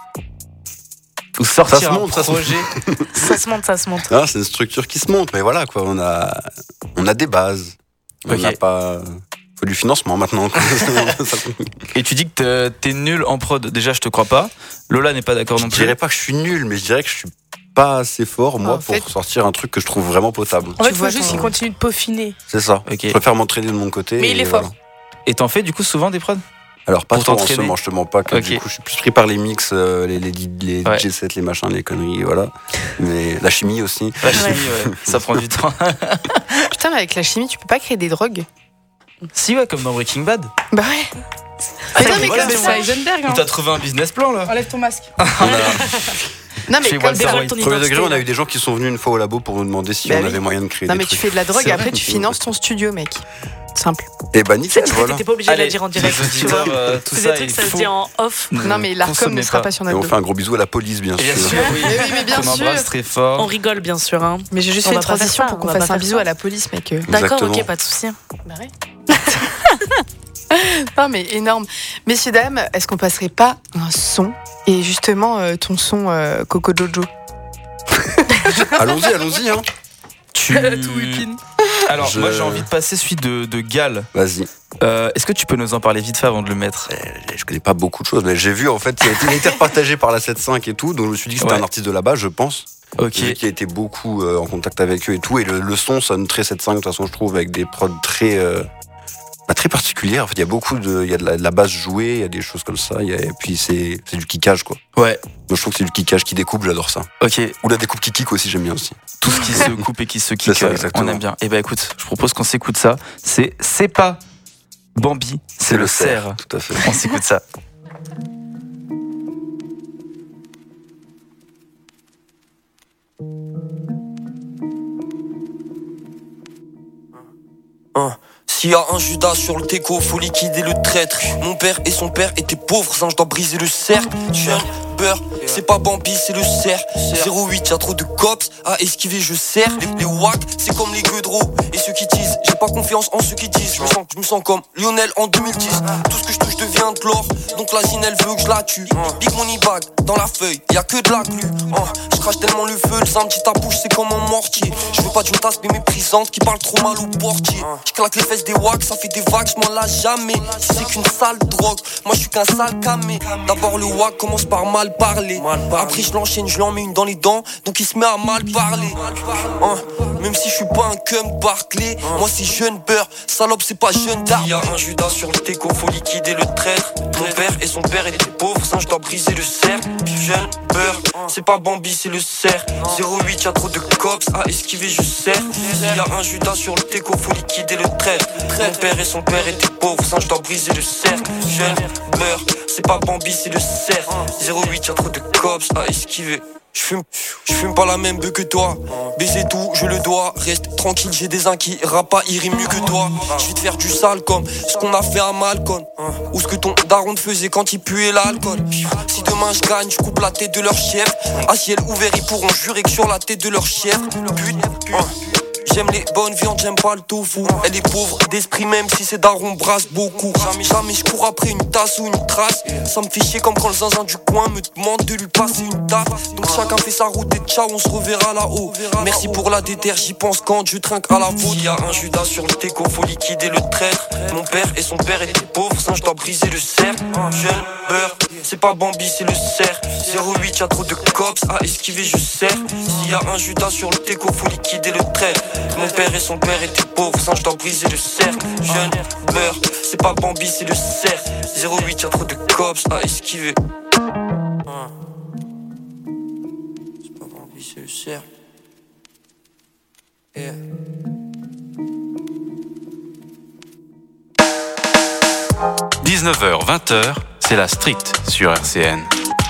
ou sortir ça se monte, un projet. Ça se monte, ça se monte. Ah, c'est une structure qui se monte, mais voilà, quoi. On a, on a des bases. On n'a okay. pas. Faut du financement maintenant. Et tu dis que t'es nul en prod. Déjà, je te crois pas. Lola n'est pas d'accord non plus. Je dirais pas que je suis nul, mais je dirais que je suis pas assez fort, moi, oh, pour fait... sortir un truc que je trouve vraiment potable. En fait, il faut juste qu'il continue de peaufiner. C'est ça. Okay. Je préfère m'entraîner de mon côté. Mais il est voilà. fort. Et t'en fais du coup souvent des prods? Alors pas trop en ce moment, je te mens pas que okay. du coup je suis plus pris par les mix, euh, les, les, les ouais. D J sets, les machins, les conneries, voilà. Mais la chimie aussi. La chimie, ouais. Ouais, ça prend du temps. Putain, mais avec la chimie, tu peux pas créer des drogues? Si, ouais, comme dans Breaking Bad. Bah ouais. Ah, non, mais comme c'est Heisenberg. Hein. T'as trouvé un business plan là. Enlève ton masque. Non mais comme ton premier degré, on a eu des gens qui sont venus une fois au labo pour nous demander si bah on oui. avait moyen de créer non, des mais trucs. Tu fais de la drogue et après tu finances ton studio, mec. Simple. Et bah nickel, voilà. T'étais pas obligé Allez, de la dire en direct. Les auditeurs, euh, tout ça, des trucs, ça se dit en off. Non mais l'Arcom ne sera pas sur notre dos. Et on fait un gros bisou à la police, bien sûr. Bien sûr, oui. Mais oui, mais bien sûr. On embrasse très fort. On rigole, bien sûr. Hein. Mais j'ai juste fait une transition pour qu'on fasse un bisou à la police, mec. D'accord, ok, pas de souci. Bah ouais. Non mais énorme. Messieurs, dames, est-ce qu'on passerait pas un son? Et justement, euh, ton son euh, Coco Jojo. Allons-y, allons-y. Hein. Tu... Alors, je... moi j'ai envie de passer celui de, de Gal. Vas-y. Euh, est-ce que tu peux nous en parler vite fait avant de le mettre? euh, Je connais pas beaucoup de choses, mais j'ai vu en fait, il a été, il a été repartagé par la sept cinq et tout, donc je me suis dit que c'était ouais. un artiste de là-bas, je pense. Ok. Qui a été beaucoup euh, en contact avec eux et tout, et le, le son sonne très sept cinq de toute façon, je trouve, avec des prods très. Euh... Bah, très particulière. En fait, il y a beaucoup de, il y a de la, de la basse jouée, il y a des choses comme ça. Y a, et puis c'est, c'est du kickage, quoi. Ouais. Donc je trouve que c'est du kickage qui découpe, j'adore ça. Ok. Ou la découpe qui kick aussi, j'aime bien aussi. Tout ce qui se coupe et qui se kick, ça, exactement. On aime bien. Et bah écoute, je propose qu'on s'écoute ça. C'est c'est pas Bambi, c'est, c'est le, le cerf. cerf. Tout à fait. On s'écoute ça. Hein. S'il y a un Judas sur le déco, faut liquider le traître. Mon père et son père étaient pauvres, singe doit briser le cercle. Jeune, beurre, c'est pas Bambi, c'est le cerf. zéro huit, y'a trop de cops, à esquiver je serre. Les, les wack, c'est comme les gueudreaux. Et ceux qui disent, j'ai pas confiance en ceux qui disent. Je me sens, je me sens comme Lionel en deux mille dix. Tout ce que je touche devient de l'or, donc la zine elle veut que je la tue. Big money bag, dans la feuille, y'a que de la glu. Je crache tellement le feu, le samedi ta bouche c'est comme un mortier. Je veux pas d'une tasse mais méprisante qui parle trop mal au portier. Je claque les fesses des wack, ça fait des vagues, je m'en lâche jamais. Si c'est qu'une sale drogue, moi je suis qu'un sale camé. D'abord le wack commence par mal parler. Après je l'enchaîne, je lui en mets une dans les dents, donc il se met à mal parler. Hein, même si je suis pas un cum Barclay, moi c'est jeune beurre, salope c'est pas jeune d'art. Il y a un Judas sur le déco, faut liquider le traître. Mon père et son père étaient pauvres, singe doit briser le cercle. Jeune beurre, c'est pas Bambi, c'est le cerf. zéro huit, y'a trop de cops, à esquiver je serre. Il y a un Judas sur le déco, faut liquider le traître. Mon père et son père étaient pauvres, singe doit briser le cercle. Jeune beurre, c'est pas Bambi, c'est le cerf. zéro huit, y'a trop de cops, à esquiver. J'fume, j'fume pas la même beuh que toi. Baiser tout, je le dois. Reste tranquille, j'ai des uns qui rappent pas, ils riment mieux que toi. J'vais te faire du sale comme ce qu'on a fait à Malcolm. Ou ce que ton daron te faisait quand il puait l'alcool. Si demain je gagne, je coupe la tête de leur chef. À ciel ouvert, ils pourront jurer que sur la tête de leur chef. Pute, pute. J'aime les bonnes viandes, j'aime pas le tofu. Elle est pauvre d'esprit même si ses darons brassent beaucoup. Jamais, jamais je cours après une tasse ou une trace. Ça me fait chier comme quand le zinzin du coin me demande de lui passer une taf. Donc chacun fait sa route et ciao, on se reverra là-haut. Merci pour la déterre, j'y pense quand je trinque à la faute. Y'a un Judas sur le teco, faut liquider le traître. Mon père et son père étaient pauvres, ça je dois briser le cercle. Jeune beurre, c'est pas Bambi, c'est le cerf. zéro huit, y'a trop de cops, à esquiver je sers. S'il y a un Judas sur le teco, faut liquider le traître. Mon père et son père étaient pauvres, ça je dois briser le cercle. Jeune beurre, c'est pas Bambi, c'est le cerf. zéro huit, y'a trop de cops, à esquiver. C'est pas Bambi, c'est le cerf. Yeah. dix-neuf heures vingt, c'est la street sur R C N.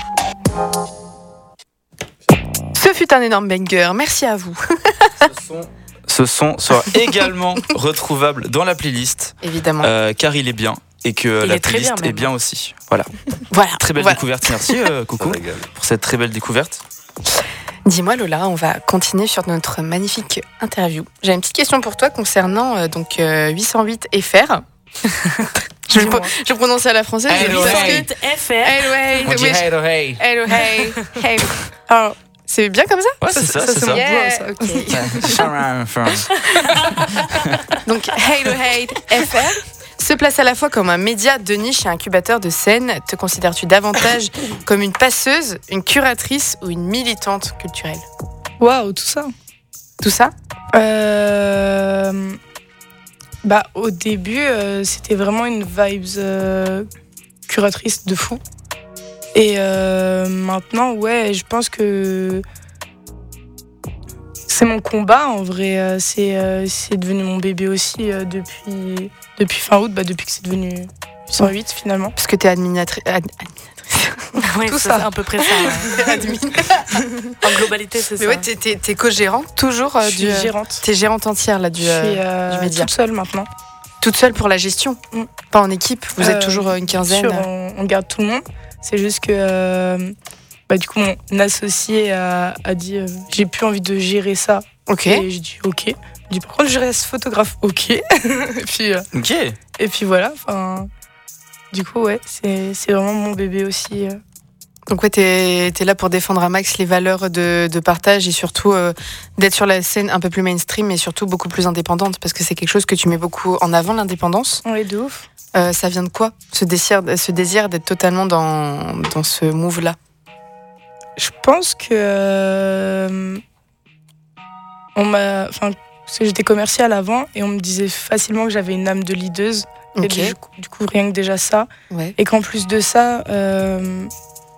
Ce fut un énorme banger, merci à vous. Ce son sera également retrouvable dans la playlist. Évidemment. Euh, car il est bien et que il la est très playlist bien, est bien aussi. Voilà. Voilà. Très belle voilà. découverte. Merci euh, Coucou pour cette très belle découverte. Dis-moi Lola, on va continuer sur notre magnifique interview. J'ai une petite question pour toi concernant euh, donc euh, huit cent huit F R. je vais je vais prononcer à la française. huit cent huit F R. Hello, hey. On dit hello, hey. Hello, hey. Hey. Alors, c'est bien comme ça? Ouais, c'est ça, c'est ça. Yeah. Okay. Donc, Hello, hey, F R se place à la fois comme un média de niche et incubateur de scène. Te considères-tu davantage comme une passeuse, une curatrice ou une militante culturelle? Waouh, tout ça. Tout ça euh... Bah, au début, euh, c'était vraiment une vibes euh, curatrice de fou. Et euh, maintenant, ouais, je pense que c'est mon combat en vrai. C'est, euh, c'est devenu mon bébé aussi euh, depuis, depuis fin août, bah, depuis que c'est devenu huit cent huit finalement. Parce que t'es administratrice. Ad, administratrice. Ouais, tout c'est ça. ça, à peu près ça. Ouais. Admin. En globalité, c'est Mais ça. ouais, t'es, t'es, t'es co-gérante toujours euh, Je suis du. gérante. T'es gérante entière là du, Je suis euh, du média. toute seule maintenant. Toute seule pour la gestion, mm. pas en équipe. Vous Euh, êtes toujours une quinzaine. Sûr, on, on garde tout le monde. C'est juste que euh, bah, du coup, mon associé a, a dit euh, j'ai plus envie de gérer ça. Ok. Et j'ai dit ok. J'ai dit par contre, je reste photographe. Ok. et puis. Euh, Ok. Et puis voilà. Enfin. Du coup, ouais, c'est, c'est vraiment mon bébé aussi. Euh. Donc ouais, t'es, t'es là pour défendre à max les valeurs de, de partage et surtout euh, d'être sur la scène un peu plus mainstream et surtout beaucoup plus indépendante parce que c'est quelque chose que tu mets beaucoup en avant, l'indépendance. Oui, de ouf. Euh, ça vient de quoi, ce désir, ce désir d'être totalement dans, dans ce move-là? Je pense que euh, on m'a, enfin, parce que j'étais commerciale avant et on me disait facilement que j'avais une âme de leaduse. Ok. Et du, coup, du coup, rien que déjà ça. Ouais. Et qu'en plus de ça, euh,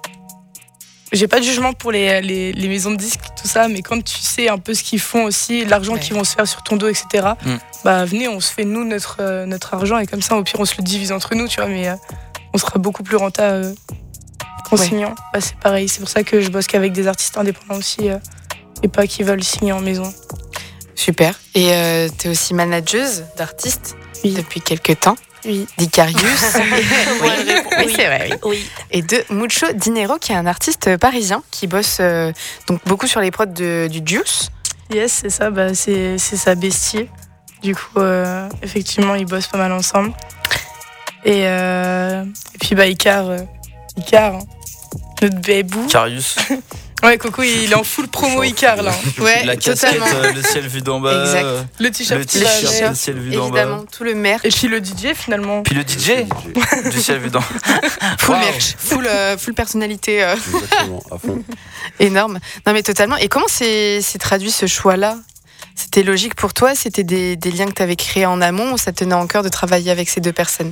j'ai pas de jugement pour les, les, les maisons de disques, tout ça, mais quand tu sais un peu ce qu'ils font aussi, l'argent Ouais. qu'ils vont se faire sur ton dos, et cetera, Mm. bah venez, on se fait nous notre, euh, notre argent et comme ça, au pire, on se le divise entre nous, tu vois, mais euh, on sera beaucoup plus rentable euh, qu'en Ouais. signant. Bah, c'est pareil, c'est pour ça que je bosse qu'avec des artistes indépendants aussi euh, et pas qui veulent signer en maison. Super. Et euh, t'es aussi manageuse d'artistes Oui. depuis quelques temps. Oui. d'Icarius. oui, oui, oui, c'est vrai. Oui. Oui. Et de Mucho Dinero, qui est un artiste parisien qui bosse euh, donc beaucoup sur les prods de, du Juice. Yes, c'est ça, bah, c'est, c'est sa bestie. Du coup, euh, effectivement, ils bossent pas mal ensemble. Et, euh, et puis, bah, Icar, euh, Icar, hein, notre bébou. Carius. Ouais, Coco, il est en full promo Icar, là. Ouais, La casquette, totalement. euh, le ciel vu d'en bas. Exact. euh, Le t-shirt, le qui va t-shirt, avec. le ciel vu d'en bas. Évidemment, tout le merch. Et puis le D J, finalement. Puis le D J du ciel vu d'en bas. Full Wow. merch, full, euh, full personnalité. euh, Exactement, à fond. énorme. Non, mais totalement. Et comment s'est, s'est traduit ce choix-là? C'était logique pour toi? C'était des, des liens que tu avais créés en amont ou ça te tenait en cœur de travailler avec ces deux personnes?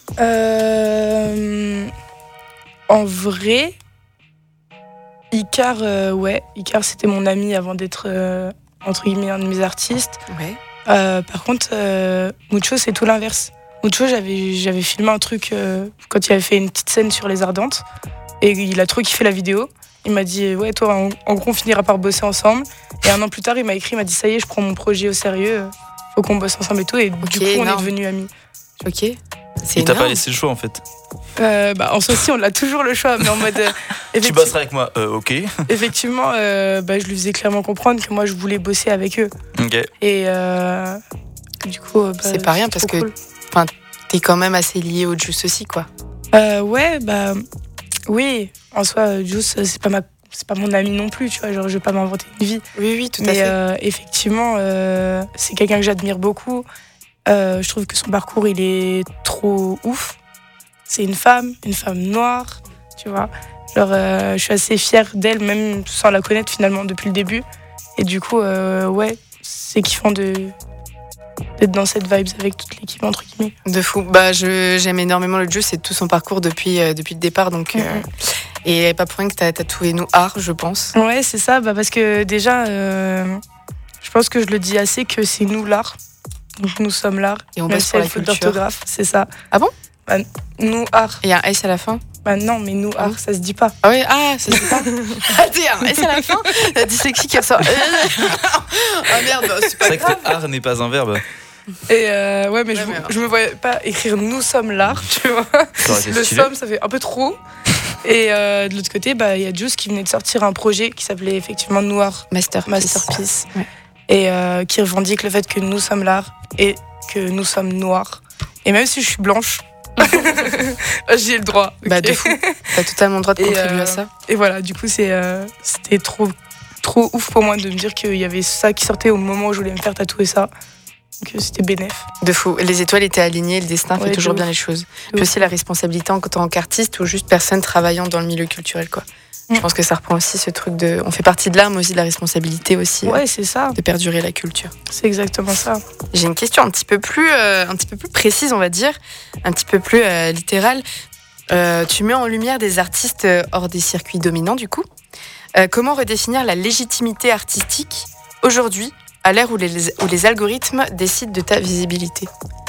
Euh, en vrai, Icar, euh, ouais, Icar c'était mon ami avant d'être euh, entre guillemets un de mes artistes. Ouais. Euh, par contre, euh, Mucho c'est tout l'inverse. Mucho, j'avais j'avais filmé un truc euh, quand il avait fait une petite scène sur les Ardentes et il a trop kiffé la vidéo. Il m'a dit ouais toi en, en gros on finira par bosser ensemble. Et un an plus tard il m'a écrit, il m'a dit ça y est je prends mon projet au sérieux, faut qu'on bosse ensemble et tout. Et Ok, du coup on énorme. est devenus amis. Ok. C'est Il t'a énorme. pas laissé le choix en fait. Euh, bah, en soi, si, on a toujours le choix, mais en mode. euh, Tu effecti- bosseras avec moi, euh, ok. Effectivement, euh, bah, je lui faisais clairement comprendre que moi, je voulais bosser avec eux. Ok. Et euh, du coup. euh, bah, C'est pas rien c'est parce trop que cool. enfin, t'es quand même assez lié au Juice aussi, quoi. Euh, ouais, bah. Oui, en soi, Juice, c'est pas ma. C'est pas mon ami non plus, tu vois, genre je vais pas m'inventer une vie. Oui, oui, tout à Mais fait. euh, effectivement, euh, c'est quelqu'un que j'admire beaucoup. Euh, je trouve que son parcours, il est trop ouf. C'est une femme, une femme noire, tu vois. Genre, euh, je suis assez fière d'elle, même sans la connaître finalement depuis le début. Et du coup, euh, ouais, c'est kiffant de d'être dans cette vibe avec toute l'équipe, entre guillemets. De fou. Bah, je, j'aime énormément le Juice et tout son parcours depuis, euh, depuis le départ. Donc, euh, et pas pour rien que t'as tatoué nous art, je pense. Ouais, c'est ça, bah, parce que déjà, euh, je pense que je le dis assez que c'est nous l'art. Donc nous sommes l'art. Et on même bosse si pour il y a la une faute culture. d'orthographe, c'est ça. Ah bon? Bah, nous art. Et il y a un S à la fin? Bah non, mais nous art, ça se dit pas. Ah ouais, ah, ça se dit pas. Ah, t'es un S à la fin? La dyslexie qui ressort. Ah merde, bah, c'est pas C'est vrai grave. que art n'est pas un verbe. Et euh, ouais, mais, je, Ouais, mais- je me voyais pas écrire nous sommes l'art, tu vois. Ça aurait été Le stylé. somme, ça fait un peu trop. Et euh, de l'autre côté, bah, il y a Juice qui venait de sortir un projet qui s'appelait effectivement Noir Masterpiece. Masterpiece. Ouais. Et euh, qui revendique le fait que nous sommes l'art et que nous sommes noirs. Et même si je suis blanche, j'ai le droit. Bah, ok. de fou. T'as totalement le droit de Et, contribuer euh, à ça. Et voilà, du coup, c'est, euh, c'était trop, trop ouf pour moi de me dire qu'il y avait ça qui sortait au moment où je voulais me faire tatouer ça. Donc euh, c'était bénéf. De fou. Les étoiles étaient alignées, le destin Ouais, fait de toujours ouf. bien les choses. De Puis ouf. aussi la responsabilité en tant qu'artiste ou juste personne travaillant dans le milieu culturel, quoi. Je Mm. pense que ça reprend aussi ce truc de. On fait partie de l'art, mais aussi de la responsabilité aussi. Ouais, c'est ça. De perdurer la culture. C'est exactement ça. J'ai une question un petit peu plus, euh, un petit peu plus précise, on va dire, un petit peu plus euh, littérale. Euh, tu mets en lumière des artistes euh, hors des circuits dominants, du coup. Euh, comment redéfinir la légitimité artistique aujourd'hui, à l'ère où les, où les algorithmes décident de ta visibilité?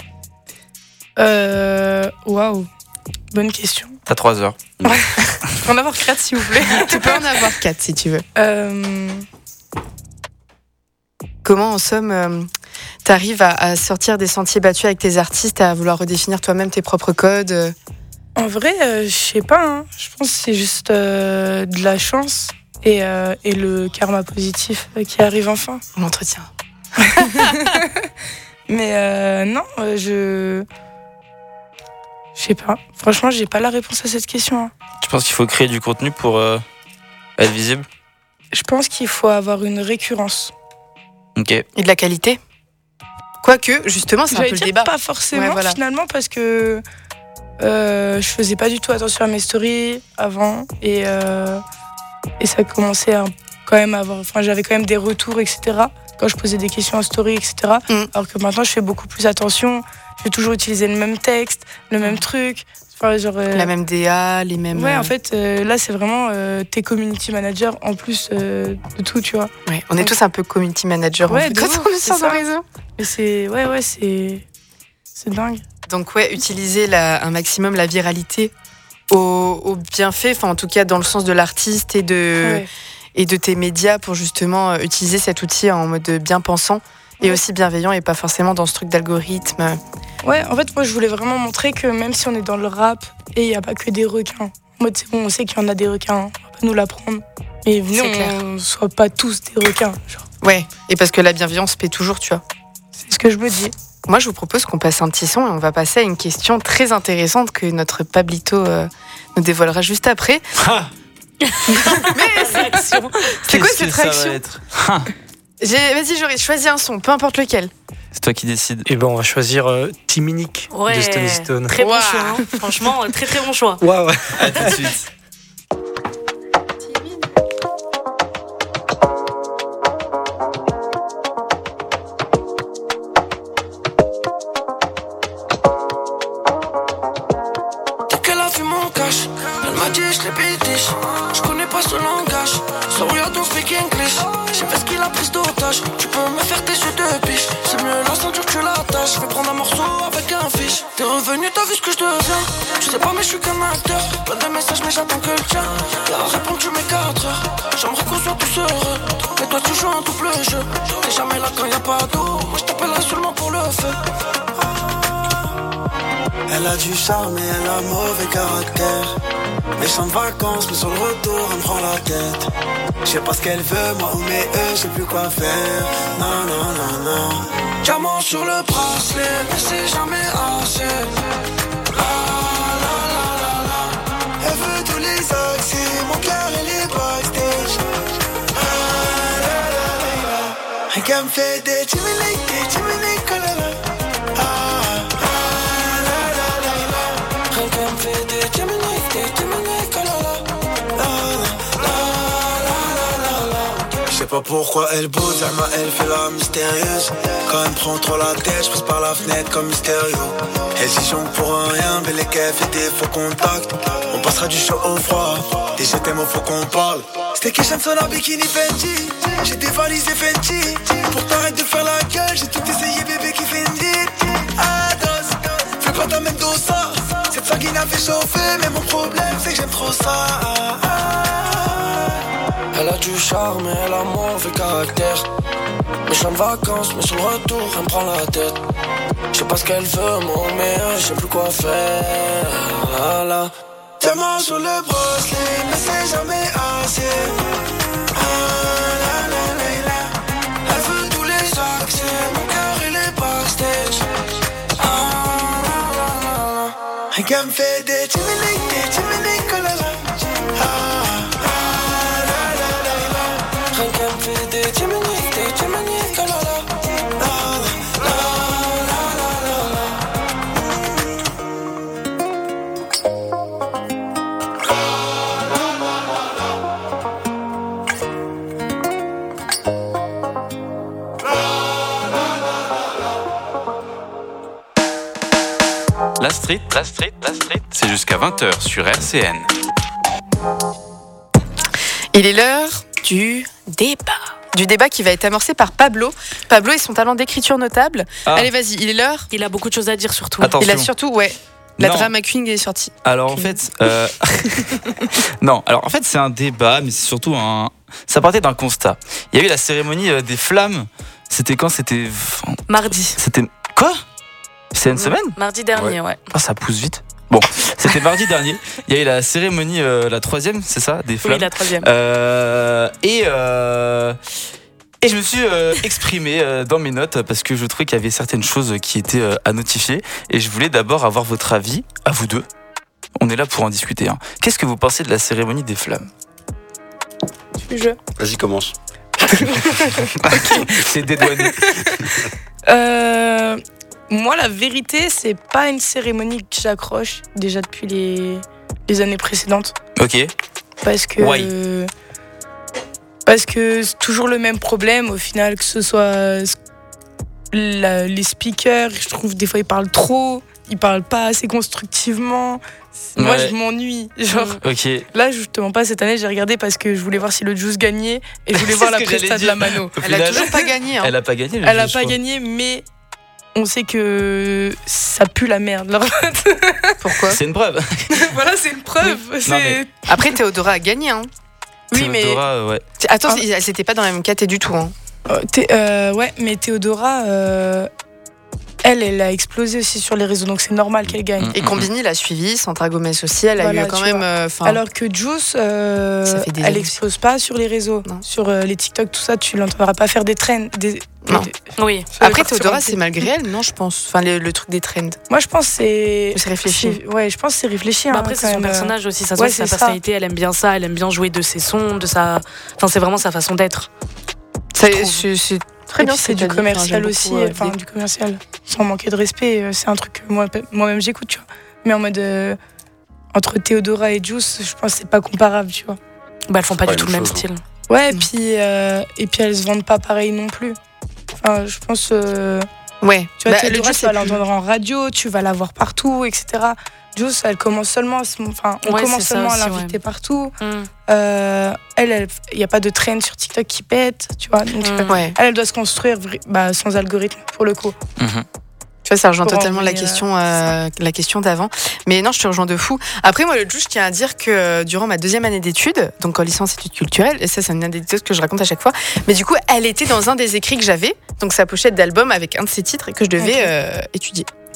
Euh, Waouh, bonne question. T'as trois heures. Je peux en avoir quatre s'il vous plaît. Tu peux en avoir quatre si tu veux. Euh, Comment, en somme, euh, t'arrives à, à sortir des sentiers battus avec tes artistes, à vouloir redéfinir toi-même tes propres codes euh, En vrai, euh, je sais pas. hein. Je pense que c'est juste euh, de la chance et, euh, et le karma positif euh, qui arrive enfin. L'entretien. Mais euh, non, euh, je. Je sais pas. Franchement, j'ai pas la réponse à cette question. hein. Tu penses qu'il faut créer du contenu pour euh, être visible? Je pense qu'il faut avoir une récurrence. Ok. Et de la qualité? Quoique, justement, c'est un J'allais peu le dire débat. pas forcément Ouais, voilà. finalement parce que euh, je faisais pas du tout attention à mes stories avant et, euh, et ça commençait à quand même avoir. Enfin, j'avais quand même des retours, et cetera. Quand je posais des questions en story, et cetera. Mm. Alors que maintenant, je fais beaucoup plus attention. Je vais toujours utiliser le même texte, le même truc. Enfin, genre, euh, La même D A, les mêmes. Ouais, euh, en fait, euh, là, c'est vraiment euh, tes community managers en plus euh, de tout, tu vois. ouais, on est tous un peu community manager en Ouais, fait, de quand ouf, on est c'est sur nos ça. réseaux. Mais c'est. Ouais, ouais, c'est. C'est dingue. Donc ouais, utiliser la- un maximum la viralité au, au bienfait, enfin en tout cas dans le sens de l'artiste et de, Ouais. et de tes médias pour justement euh, utiliser cet outil en mode bien pensant et Ouais. aussi bienveillant et pas forcément dans ce truc d'algorithme. Ouais, en fait, moi, je voulais vraiment montrer que même si on est dans le rap et il n'y a pas que des requins, en mode, c'est bon, on sait qu'il y en a des requins, on va pas nous l'apprendre. Mais venez, C'est clair. on ne soit pas tous des requins. Genre, Ouais, et parce que la bienveillance paie toujours, tu vois. c'est ce que je me dis. Moi, je vous propose qu'on passe un petit son et on va passer à une question très intéressante que notre Pablito euh, nous dévoilera juste après. Mais c'est c'est quoi Qu'est-ce cette que ça va réaction être? J'ai- Vas-y, Joris, choisis un son, peu importe lequel. C'est toi qui décides. Et ben, on va choisir euh, Timinique Ouais, de Stone Stone. très bon Wow. choix. hein. Franchement, très très bon choix. Ouais, ouais. À tout de suite. Dès qu'elle a vu mon cash, elle m'a dit je l'ai bédiche. Je connais pas son langage, sorry I don't speak English. J'ai fait ce qu'il a pris d'otage, tu peux me faire tes yeux de biche. C'est mieux la ceinture que tu l'attaches, je vais prendre un morceau avec un fiche. T'es revenu, t'as vu ce que je deviens. Tu sais pas mais je suis qu'un acteur, plein de messages mais j'attends que le tien. T'as répondu mes quatre heures, j'aimerais qu'on soit tous heureux. Mais toi tu joues un double jeu, t'es jamais là quand y a pas d'eau. Moi je t'appellerai seulement pour le feu. Elle a du charme et elle a mauvais caractère. Méchante vacances, mais sur le retour, elle me prend la tête. Je sais pas ce qu'elle veut, moi ou mes eux, je sais plus quoi faire. Non, non, non, non. Diamant sur le bracelet, mais c'est jamais assez. La, la, la, la, la. Elle veut tous les accès, mon cœur et les backstage. La, la, la, la, la. Et qu'elle me fait des chiminiques, des chiminiques, la, la. Je sais pas pourquoi elle bouge, elle, elle fait la mystérieuse. Quand elle me prend trop la tête, je passe par la fenêtre comme mystérieux. Elle s'y jongle pour un rien, mais les keufs fait des faux contacts. On passera du chaud au froid, et je t'aime, faut qu'on parle. C'était que j'aime son bikini Fenty. J'ai des valises et Fenty. Pour t'arrêter de faire la gueule, j'ai tout essayé bébé qui Fendi. Ados, fais pas ta même dosa. Cette sanguine a fait chauffer, mais mon problème c'est que j'aime trop ça. Elle a du charme et elle a mauvais caractère. Méchante vacances, mais sur le retour, elle me prend la tête. Je sais pas ce qu'elle veut, moi, mais je sais plus quoi faire. Ah là. Diamant sur le bracelet, mais c'est jamais assez. Ah la la la la. Elle veut tous les accès, mon cœur et les backstage. Ah la la la la. Et qu'elle me fait des chiminiques, des chiminiques, la la. Ah. La street, la street, la street, c'est jusqu'à vingt heures sur R C N. Il est l'heure du débat. Du débat qui va être amorcé par Pablo. Pablo et son talent d'écriture notable. Ah. Allez, vas-y, il est l'heure. Il a beaucoup de choses à dire surtout. Attention. Il a surtout, ouais. La non. drama queen est sortie. Alors en fait, euh... non. Alors en fait, c'est un débat, mais c'est surtout un. Ça partait d'un constat. Il y a eu la cérémonie des flammes. C'était quand? C'était mardi. C'était quoi? C'est une semaine? Mardi dernier, ouais. ouais. Ah, ça pousse vite. Bon, c'était mardi dernier. Il y a eu la cérémonie, euh, la troisième, c'est ça, des flammes. Oui, la troisième. Euh, et euh, et je me suis euh, exprimé euh, dans mes notes parce que je trouvais qu'il y avait certaines choses qui étaient euh, à notifier. Et je voulais d'abord avoir votre avis, à vous deux. On est là pour en discuter. Hein. Qu'est-ce que vous pensez de la cérémonie des flammes? Je. Vas-y, commence. C'est dédouané. euh. Moi, la vérité, c'est pas une cérémonie que j'accroche déjà depuis les, les années précédentes. Ok. Parce que. Why? Parce que c'est toujours le même problème au final, que ce soit la, les speakers, je trouve des fois ils parlent trop, ils parlent pas assez constructivement. Ouais. Moi, je m'ennuie. Genre, ok. Là, justement, pas cette année, j'ai regardé parce que je voulais voir si le Juice gagnait et je voulais voir la presta de la Mano. Elle final, a toujours pas gagné. Hein. Elle a pas gagné. Le Elle juge, a pas gagné, mais. On sait que ça pue la merde. Pourquoi? C'est une preuve. Voilà, c'est une preuve. Oui. C'est... Non, mais... Après, Théodora a gagné. Hein. Oui, mais. Théodora, ouais. Attends, ah. elle c'était pas dans la même caté du tout. Hein. Euh, euh, ouais, mais Théodora, euh, elle, elle a explosé aussi sur les réseaux, donc c'est normal qu'elle gagne. Mmh, Et Combini l'a suivi, Sandra Gomez aussi, elle voilà, a eu quand même. Euh, Alors que Juice, euh, elle explose pas sur les réseaux. Non. Sur euh, les TikTok, tout ça, tu l'entendras pas faire des trends. Des, non. Des, oui. Après, Théodora, c'est malgré elle, non, je pense. Enfin, le, le truc des trends. Moi, je pense que c'est. C'est réfléchi. Ouais, je pense que c'est réfléchi. Bah hein, après, c'est son même. personnage aussi, ça se voit, sa personnalité, elle aime bien ça, elle aime bien jouer de ses sons, de sa. Enfin, c'est vraiment sa façon d'être. C'est, c'est, c'est très bien, c'est du commercial aussi, enfin du commercial, sans manquer de respect. C'est un truc que moi, moi-même j'écoute, tu vois. Mais en mode euh, entre Théodora et Juice, je pense que c'est pas comparable, tu vois. Bah elles font pas, pas du tout le même chose. Style. Ouais, et puis euh, et puis elles se vendent pas pareil non plus. Enfin, je pense. Euh, ouais. Tu vois, bah, Théodora, tu vas l'entendre en radio, tu vas la voir partout, et cetera. Juice, elle commence seulement, enfin, on ouais, commence seulement aussi, à l'inviter ouais. partout. Mm. Euh, elle, il n'y a pas de trend sur TikTok qui pète, tu vois. Donc, mm. ouais. elle, elle doit se construire bah, sans algorithme pour le coup. Mm-hmm. Tu vois, ça rejoint pour totalement la question, euh, la question d'avant. Mais non, je te rejoins de fou. Après, moi, le juge, je tiens à dire que euh, durant ma deuxième année d'études, donc en licence études culturelles, et ça, c'est une anecdote que je raconte à chaque fois, mais du coup, elle était dans un des écrits que j'avais, donc sa pochette d'album avec un de ses titres que je devais okay. euh, étudier.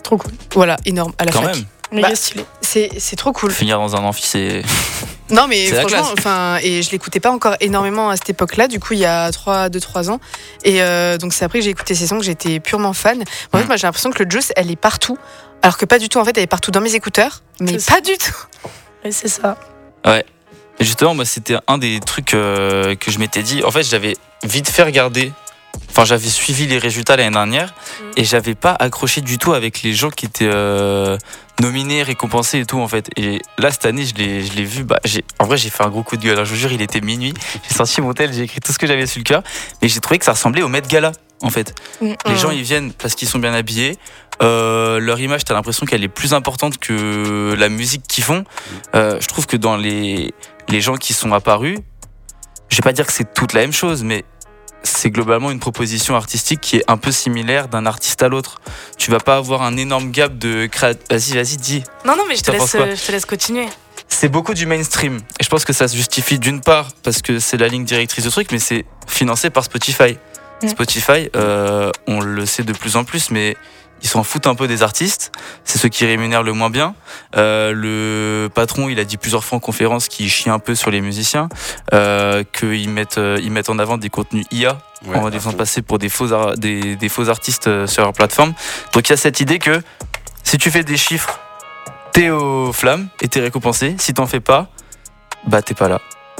Trop cool. Voilà, énorme, à la Quand fac. même. Méga Bah, stylé. C'est, c'est trop cool. Finir dans un amphi, c'est. Non mais C'est la franchement, classe. enfin, et je l'écoutais pas encore énormément à cette époque-là, du coup il y a deux trois ans, et euh, donc c'est après que j'ai écouté ces sons que j'étais purement fan. En fait, moi j'ai l'impression que le Juice, elle est partout, alors que pas du tout. En fait, elle est partout dans mes écouteurs, mais C'est pas du tout. Et c'est ça. Ouais. Et justement, moi, c'était un des trucs euh, que je m'étais dit. En fait, j'avais vite fait regarder. Enfin, j'avais suivi les résultats l'année dernière mmh. et j'avais pas accroché du tout avec les gens qui étaient euh, nominés, récompensés et tout, en fait. Et là, cette année, je l'ai, je l'ai vu. Bah, j'ai, en vrai, j'ai fait un gros coup de gueule. Je vous jure, il était minuit. J'ai sorti mon tel, j'ai écrit tout ce que j'avais sur le cœur. Mais j'ai trouvé que ça ressemblait au Met Gala, en fait. Mmh. Les gens, ils viennent parce qu'ils sont bien habillés. Euh, leur image, t'as l'impression qu'elle est plus importante que la musique qu'ils font. Euh, je trouve que dans les, les gens qui sont apparus, je vais pas dire que c'est toute la même chose, mais c'est globalement une proposition artistique qui est un peu similaire d'un artiste à l'autre. Tu vas pas avoir un énorme gap de créativité. Vas-y, vas-y, dis. Non, non, mais je te, laisse, je te laisse continuer. C'est beaucoup du mainstream. Et je pense que ça se justifie d'une part parce que c'est la ligne directrice du truc, mais c'est financé par Spotify. Mmh. Spotify, euh, on le sait de plus en plus, mais ils s'en foutent un peu des artistes. C'est ceux qui rémunèrent le moins bien. Euh, le patron, il a dit plusieurs fois en conférence qu'il chie un peu sur les musiciens, euh, qu'ils mettent, euh, ils mettent en avant des contenus I A, ouais, en les faisant passer pour des faux, ar- des, des faux artistes sur leur plateforme. Donc il y a cette idée que si tu fais des chiffres, t'es aux flammes et t'es récompensé. Si t'en fais pas, bah t'es pas là.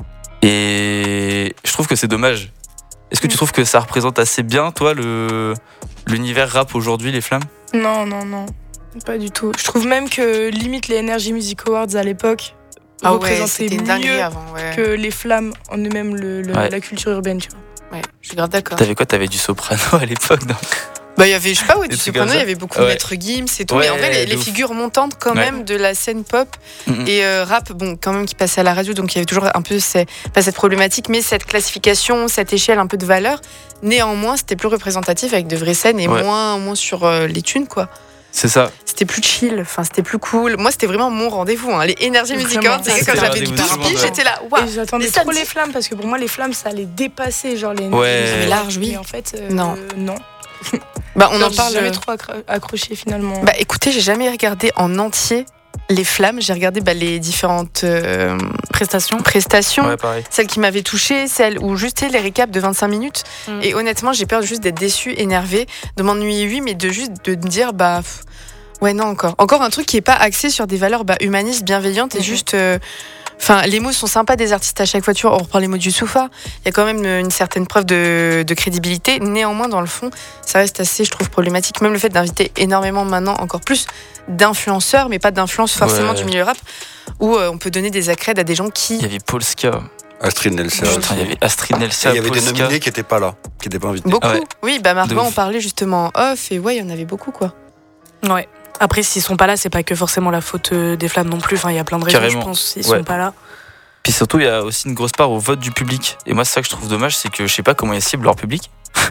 Et je trouve que c'est dommage. Est-ce que tu trouves que ça représente assez bien, toi, le, l'univers rap aujourd'hui, les flammes ? Non, non, non. Pas du tout. Je trouve même que limite les Energy Music Awards à l'époque ah représentaient ouais, mieux avant, ouais. que les flammes en eux-mêmes, le, le, ouais. la culture urbaine, tu vois. Ouais, je suis grave d'accord. T'avais quoi ? T'avais du soprano à l'époque, non ? Bah, il y avait, je sais pas, ouais, du soprano, il y avait beaucoup de ouais. Maître Gims et tout, ouais, mais en vrai, les, les figures montantes quand ouais. même de la scène pop mm-hmm. et euh, rap, bon, quand même, qui passait à la radio, donc il y avait toujours un peu, ces, pas cette problématique, mais cette classification, cette échelle un peu de valeur. Néanmoins, c'était plus représentatif avec de vraies scènes et ouais. moins, moins sur euh, les thunes, quoi. C'est ça. C'était plus chill, enfin, c'était plus cool. Moi, c'était vraiment mon rendez-vous, hein. Les Energy Music Awards, c'est quand j'avais douze piges, j'étais là, waouh. J'attendais trop les flammes parce que pour moi, les flammes, ça allait dépasser, genre les ouais. mais large, oui. Et en fait, euh, non. non. Bah, on genre, en parle. J'ai jamais trop accro- accroché finalement. Bah, écoutez, j'ai jamais regardé en entier les flammes. J'ai regardé bah, les différentes euh, prestations. Prestations. Ouais, pareil. Celles qui m'avaient touchée, celles où juste les récaps de vingt-cinq minutes. Mm. Et honnêtement, j'ai peur juste d'être déçue, énervée, de m'ennuyer, oui, mais de juste de me dire, bah. Pff, ouais, non, encore. Encore un truc qui est pas axé sur des valeurs bah, humanistes, bienveillantes mm-hmm. et juste. Euh, Enfin, les mots sont sympas des artistes à chaque fois. Tu vois, on reprend les mots du Youssoufa. Il y a quand même une certaine preuve de, de crédibilité. Néanmoins, dans le fond, ça reste assez, je trouve, problématique. Même le fait d'inviter énormément maintenant, encore plus d'influenceurs, mais pas d'influence forcément ouais. du milieu rap, où euh, on peut donner des accrèdes à des gens qui. Il y avait Polska. Astrid Nelsia. Putain, il y avait Astrid Nelsia. Il y avait Polska. des nominés qui n'étaient pas là, qui n'étaient pas invités. Beaucoup. Ouais. Oui, bah Margot en parlait justement en off, et ouais, il y en avait beaucoup, quoi. Ouais. Après, s'ils sont pas là, c'est pas que forcément la faute des flammes non plus. Enfin, il y a plein de raisons, Carrément. je pense, s'ils ouais. sont pas là. Puis surtout, il y a aussi une grosse part au vote du public. Et moi, c'est ça que je trouve dommage, c'est que je sais pas comment ils ciblent leur public.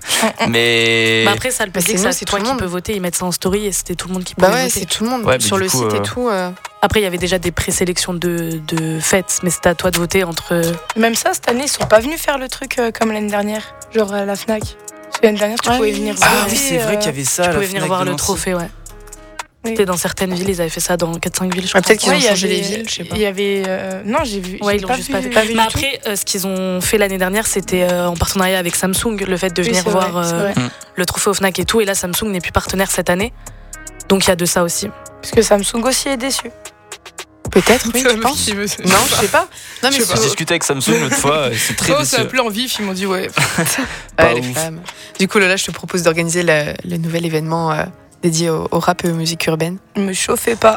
mais. Bah après, ça, le public, bah, c'est toi qui peux voter, ils mettent ça en story et c'était tout le monde qui bah pouvait ouais, voter. C'est tout le monde ouais, sur le coup, site euh... et tout. Euh... Après, il y avait déjà des présélections de, de fêtes, mais c'était à toi de voter entre. Même ça, cette année, ils sont pas venus faire le truc euh, comme l'année dernière, genre à la Fnac. L'année dernière, tu ouais, pouvais venir ah, voter. Ah oui, c'est vrai qu'il y avait ça. Tu pouvais venir voir le trophée, ouais. Oui. C'était dans certaines villes, ils avaient fait ça dans quatre cinq villes, je ouais, crois. Peut-être qu'ils ouais, ont changé avait, les villes, je sais pas. Il y avait. Euh, non, j'ai vu. Ouais, j'ai ils l'ont pas juste vu, pas vu. pas vu Mais après, euh, ce qu'ils ont fait l'année dernière, c'était euh, en partenariat avec Samsung, le fait de oui, venir voir vrai, euh, le trophée au Fnac et tout. Et là, Samsung n'est plus partenaire cette année. Donc il y a de ça aussi. Parce que Samsung aussi est déçu. Peut-être, oui, tu penses ? Non, je sais pas. Non, mais j'ai discuté avec Samsung l'autre fois, c'est très déçu. Ça appelé en vif, ils m'ont dit ouais. ouais, les femmes. Du coup, Lola, je te propose d'organiser le, le nouvel événement. Euh, dédié au, au rap et aux musiques urbaines. Ne me chauffez pas.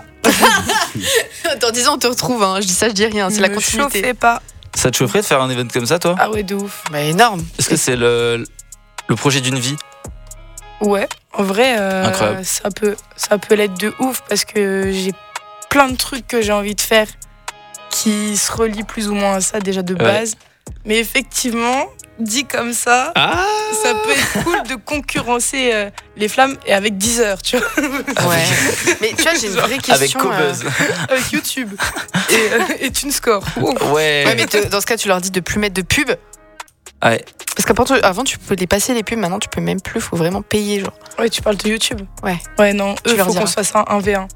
Dans dix ans, on te retrouve. Hein. Je dis ça, je dis rien. C'est la continuité. Ne me chauffez pas. Ça te chaufferait de faire un événement comme ça, toi ? Ah ouais, de ouf. Bah, énorme. Est-ce que c'est le, le projet d'une vie ? Ouais, en vrai, euh, ça peut, ça peut l'être de ouf parce que j'ai plein de trucs que j'ai envie de faire qui se relient plus ou moins à ça déjà de base. Ouais. Mais effectivement, dit comme ça, ah ça peut être cool de concurrencer euh, les flammes et avec dix heures, tu vois. Ouais. Mais tu vois, j'ai une vraie question. Avec Cobuzz. Euh, avec YouTube et, euh, et TuneScore. Oh. Ouais. Ouais, mais te, dans ce cas, tu leur dis de plus mettre de pub. Ouais. Parce qu'avant, tu peux les passer les pubs, maintenant tu peux même plus, faut vraiment payer, genre. Ouais, tu parles de YouTube. Ouais. Ouais, non, Tu eux, leur faut diras. qu'on se fasse un un v un.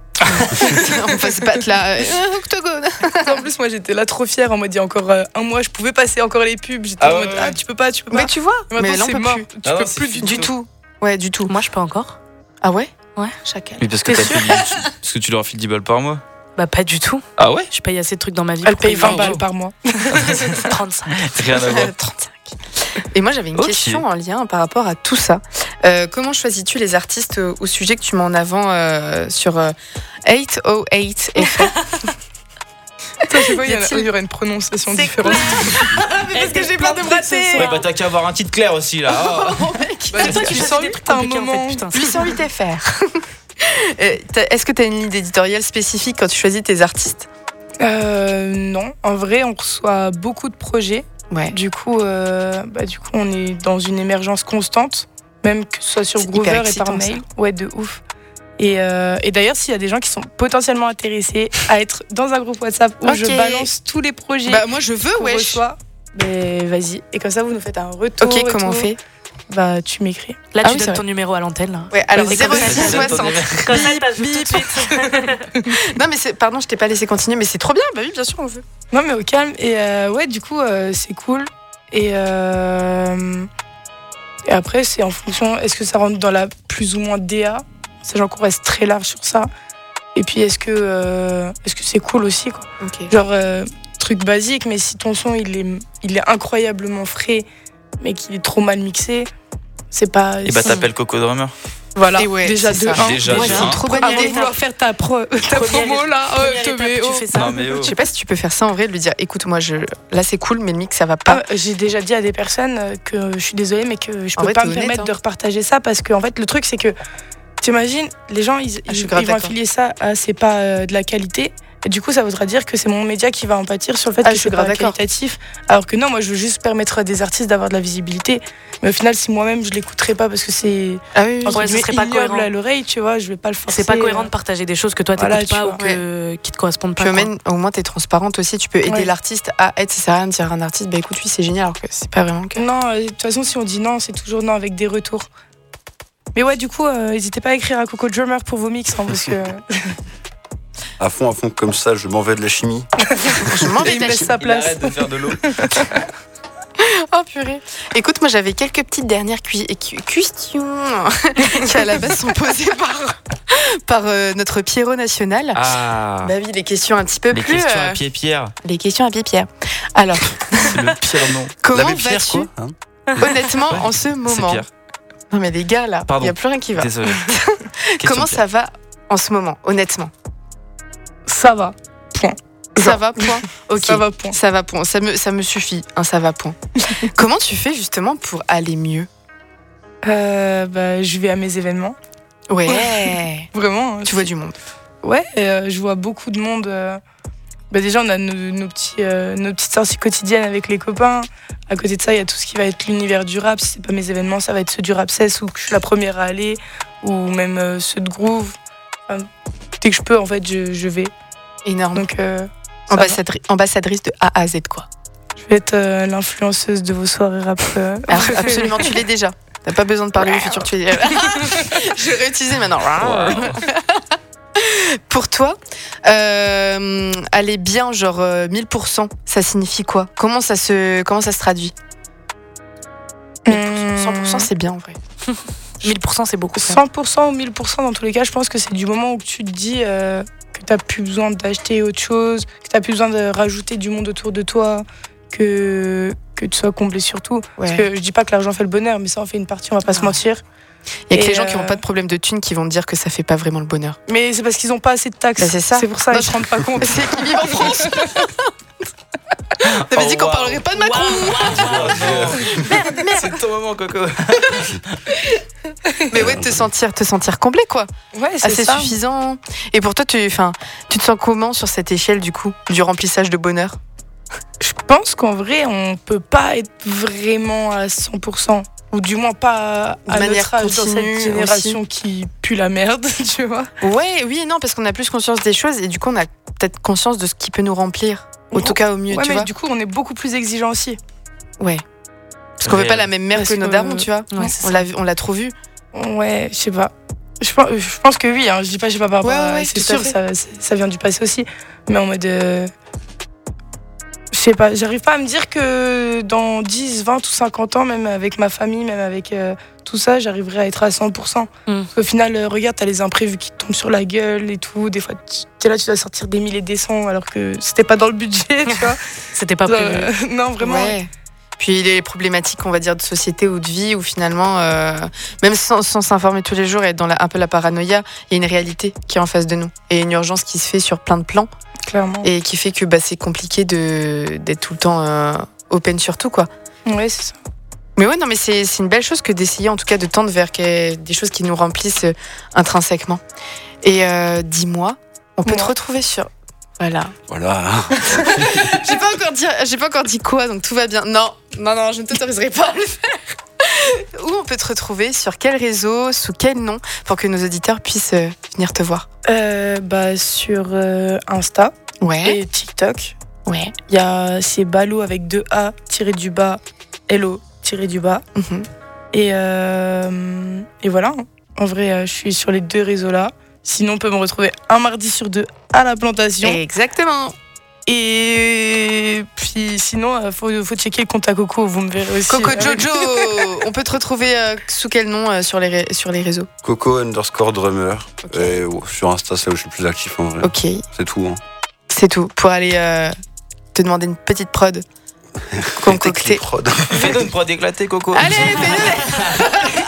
On va se battre là. euh, Octogone. En plus, moi, j'étais là trop fière. En mode, il y a encore euh, un mois, je pouvais passer encore les pubs. J'étais Ah en ouais, mode, ouais. ah, tu peux pas, tu peux pas. Mais tu vois, Et maintenant, mais là on c'est peut mort. plus. Tu Ah non, peux c'est plus fini. du Du tout. tout. Ouais, du tout. Moi, je peux encore. Ah ouais Ouais. Chacun. Oui, parce que, t'as payé- parce que tu leur files dix balles par mois. Bah, pas du tout. Ah ouais? Je paye assez de trucs dans ma vie. Elle pour paye payer vingt un balles jour. par mois. trente-cinq. Rien à voir. trente-cinq. Et moi j'avais une Ok. question en lien par rapport à tout ça. Euh, comment choisis-tu les artistes au, au sujet que tu mets en avant euh, sur euh, huit oh huit F R? Attends, je sais pas, il y, en a- Y a-t-il- il y aurait une prononciation C'est différente. Mais parce que j'ai plein de ratés. Ouais, bah t'as qu'à avoir un titre clair aussi là. Ah. Oh, mec. Bah, toi qui huit choisis cent des huit, trucs t'as un compliqués, en fait, moment. putain. huit cent huit F R. Euh, t'as- Est-ce que tu as une ligne éditoriale spécifique quand tu choisis tes artistes? Euh, non, en vrai, on reçoit beaucoup de projets. Ouais. Du coup, euh, bah, du coup, on est dans une émergence constante, même que ce soit sur C'est hyper Groover et excitant, par mail. Ouais, de ouf. Et, euh, et d'ailleurs, s'il y a des gens qui sont potentiellement intéressés à être dans un groupe WhatsApp où Ok. je balance tous les projets Bah moi je veux, qu'on wesh. reçoit, ben vas-y. Et comme ça, vous nous faites un retour. Ok, et comment on tout. fait? Bah, tu m'écris. Là, Ah tu oui, c'est donnes vrai. ton numéro à l'antenne. là. Ouais, alors Vas-y, zéro comme six ça, soixante. Comme ça, il passe tout de suite. Non mais c'est, pardon, je t'ai pas laissé continuer, mais c'est trop bien. Bah oui, bien sûr, on veut. Non, mais au calme. Et euh, ouais, du coup, euh, c'est cool. Et, euh, et après, c'est en fonction, est-ce que ça rentre dans la plus ou moins D A, sachant qu'on reste très large sur ça. Et puis, est-ce que euh, est-ce que c'est cool aussi, quoi. Ok. Genre, euh, truc basique, mais si ton son, il est, il est incroyablement frais, mais qu'il est trop mal mixé, c'est pas... Et bah si- t'appelles Coco Drummer. Voilà, Et ouais, déjà c'est de ça. un. Déjà Ouais, de c'est un. une trop bonne Avant de idée. vouloir faire ta, pro, ta Première promo, là, Première euh, te étape, mets tu haut. fais ça. Non mais oh. Je sais pas si tu peux faire ça en vrai, de lui dire écoute, moi je là c'est cool, mais le mix ça va pas. Ah, j'ai déjà dit à des personnes euh, que je suis désolée, mais que je En peux vrai, pas t'es me honnête, permettre hein. de repartager ça parce que en fait le truc c'est que t'imagines les gens ils, Ah, je suis ils- grave ils vont d'accord. affilier ça à c'est pas euh, de la qualité et du coup ça voudra dire que c'est mon média qui va en pâtir sur le fait Ah, que je suis c'est pas grave d'accord. qualitatif, alors que non, moi je veux juste permettre à des artistes d'avoir de la visibilité, mais au final si moi-même je l'écouterai pas parce que c'est Ah oui, entre Ouais, ce guillemets, serait pas ignoble cohérent. à l'oreille, tu vois, je vais pas le forcer. C'est pas cohérent euh, de partager des choses que toi Voilà, t'écoutes tu pas ou vois. que, qui te correspondent pas. Puis au quoi. moins, au moins t'es transparente aussi, tu peux aider Ouais. l'artiste à être, ça sert à rien de dire à un artiste bah écoute lui c'est génial alors que c'est pas vraiment que. Non, euh, de toute façon, si on dit non, c'est toujours non avec des retours. Mais ouais, du coup, euh, n'hésitez pas à écrire à Coco Drummer pour vos mix, hein, parce que À fond, à fond, comme ça, je m'en vais de la chimie. Je m'en vais il de me la laisse chimie. sa Il place. arrête de faire de l'eau. Oh purée. Écoute, moi j'avais quelques petites dernières cui- cu- questions qui à la base sont posées par, par euh, notre Pierrot national. Ah. Bah oui, les questions un petit peu Les plus. questions euh, à pied Pierre. Les questions à pied Pierre. Alors, C'est le pire nom. comment L'abbé Pierre, vas-tu quoi, hein. honnêtement en ce C'est moment? Pierre. Non mais les gars là, il Pardon. n'y a plus rien qui va. Désolé. Comment ça va en ce moment, honnêtement? ça va. Point. Ça va, point. Ok. Ça va, point. Ça va, point. Ça me, ça me suffit, un ça va, point. Comment tu fais justement pour aller mieux? Euh, bah, je vais à mes événements. Ouais. Vraiment. hein, Tu vois du monde. Ouais, et, euh, je vois beaucoup de monde. euh, Bah, déjà, on a nos, nos petits, euh, nos petites sorties quotidiennes avec les copains. À côté de ça, il y a tout ce qui va être l'univers du rap. Si c'est pas mes événements, ça va être ceux du rap seize où je suis la première à aller, ou même euh, ceux de Groove. Enfin, dès que je peux, en fait, je, je vais. Énorme. Donc, euh, ça va. Ambassadri- ambassadrice de A à Z, quoi. Je vais être euh, l'influenceuse de vos soirées rap. euh. Alors, absolument, tu l'es déjà. T'as pas besoin de parler au futur, tu l'es. Je vais réutiliser maintenant. Pour toi, euh, aller bien, genre euh, mille pour cent, ça signifie quoi? Comment ça se, comment ça se traduit? cent pour cent, c'est bien en vrai. mille pour cent, c'est beaucoup. cent pour cent ou mille pour cent, dans tous les cas, je pense que c'est du moment où tu te dis euh, que tu n'as plus besoin d'acheter autre chose, que tu n'as plus besoin de rajouter du monde autour de toi, que, que tu sois comblé surtout. Parce Ouais. que je dis pas que l'argent fait le bonheur, mais ça en fait une partie, on va pas se mentir. Il y a que Et, les gens qui euh, n'ont pas de problème de thunes qui vont te dire que ça fait pas vraiment le bonheur. Mais c'est parce qu'ils n'ont pas assez de taxes. Bah, c'est ça. C'est pour ça Non, qu'ils se rendent pas compte. C'est qu'ils vivent en France. T'avais Oh, dit qu'on wow. parlerait pas de Macron. Merde, merde. C'est ton moment, Coco. Mais ouais, te sentir, te sentir comblé, quoi. Ouais, c'est Assez ça. suffisant. Et pour toi, tu, enfin, tu te sens comment sur cette échelle, du coup, du remplissage de bonheur? Je pense qu'en vrai, on peut pas être vraiment à cent pour cent. Ou du moins pas De à manière notre âge, dans continue cette génération qui pue la merde, tu vois. Ouais, oui et non, parce qu'on a plus conscience des choses et du coup, on a peut-être conscience de ce qui peut nous remplir. En tout cas, au mieux, Ouais, tu mais vois. du coup, on est beaucoup plus exigeant aussi. Ouais. Parce qu'on veut pas la même mère que nos darons, tu vois. Ouais, on, l'a, on l'a trop vu. Ouais, je sais pas. Je pense, je pense que oui, hein. Je dis pas, je sais pas par rapport ouais, à... ouais, c'est sûr, ça, ça vient du passé aussi. Mais en mode... Euh... Je sais pas, j'arrive pas à me dire que dans dix, vingt ou cinquante ans, même avec ma famille, même avec euh, tout ça, j'arriverai à être à cent pour cent. Mm. Parce qu'au final, euh, regarde, t'as les imprévus qui te tombent sur la gueule et tout. Des fois, tu es là, tu dois sortir des mille et des cents alors que c'était pas dans le budget, tu vois. C'était pas prévu. Euh, non, vraiment. Ouais. Puis les problématiques, on va dire, de société ou de vie, où finalement, euh, même sans, sans s'informer tous les jours et être dans la, un peu la paranoïa, il y a une réalité qui est en face de nous. Et une urgence qui se fait sur plein de plans. Clairement. Et qui fait que bah, c'est compliqué de, d'être tout le temps euh, open sur tout, quoi. Ouais, c'est ça. Mais ouais, non, mais c'est, c'est une belle chose que d'essayer, en tout cas, de tendre vers des choses qui nous remplissent euh, intrinsèquement. Et euh, dis-moi, on peut ouais. te retrouver sur... Voilà. Voilà. j'ai pas encore dit, j'ai pas encore dit quoi, donc tout va bien. Non, non, non, je ne t'autoriserai pas à le faire. Où on peut te retrouver, sur quel réseau, sous quel nom, pour que nos auditeurs puissent euh, venir te voir. Euh, bah sur euh, Insta. Ouais. Et TikTok. Ouais. Il y a c'est Balou avec deux A tiré du bas, L O tiré du bas. Mm-hmm. Et euh, et voilà. En vrai, euh, je suis sur les deux réseaux là. Sinon, on peut me retrouver un mardi sur deux à la plantation. Exactement. Et puis sinon, il faut, faut checker le compte à Coco, vous me verrez aussi. Coco Jojo. On peut te retrouver euh, sous quel nom euh, sur, les ré- sur les réseaux? Coco underscore drummer. Okay. Et oh, sur Insta, c'est là où je suis plus actif en vrai. Ok. C'est tout. Hein. C'est tout. Pour aller euh, te demander une petite prod. Concoctée. Fais-nous une prod éclatée, Coco. Allez, fais-le.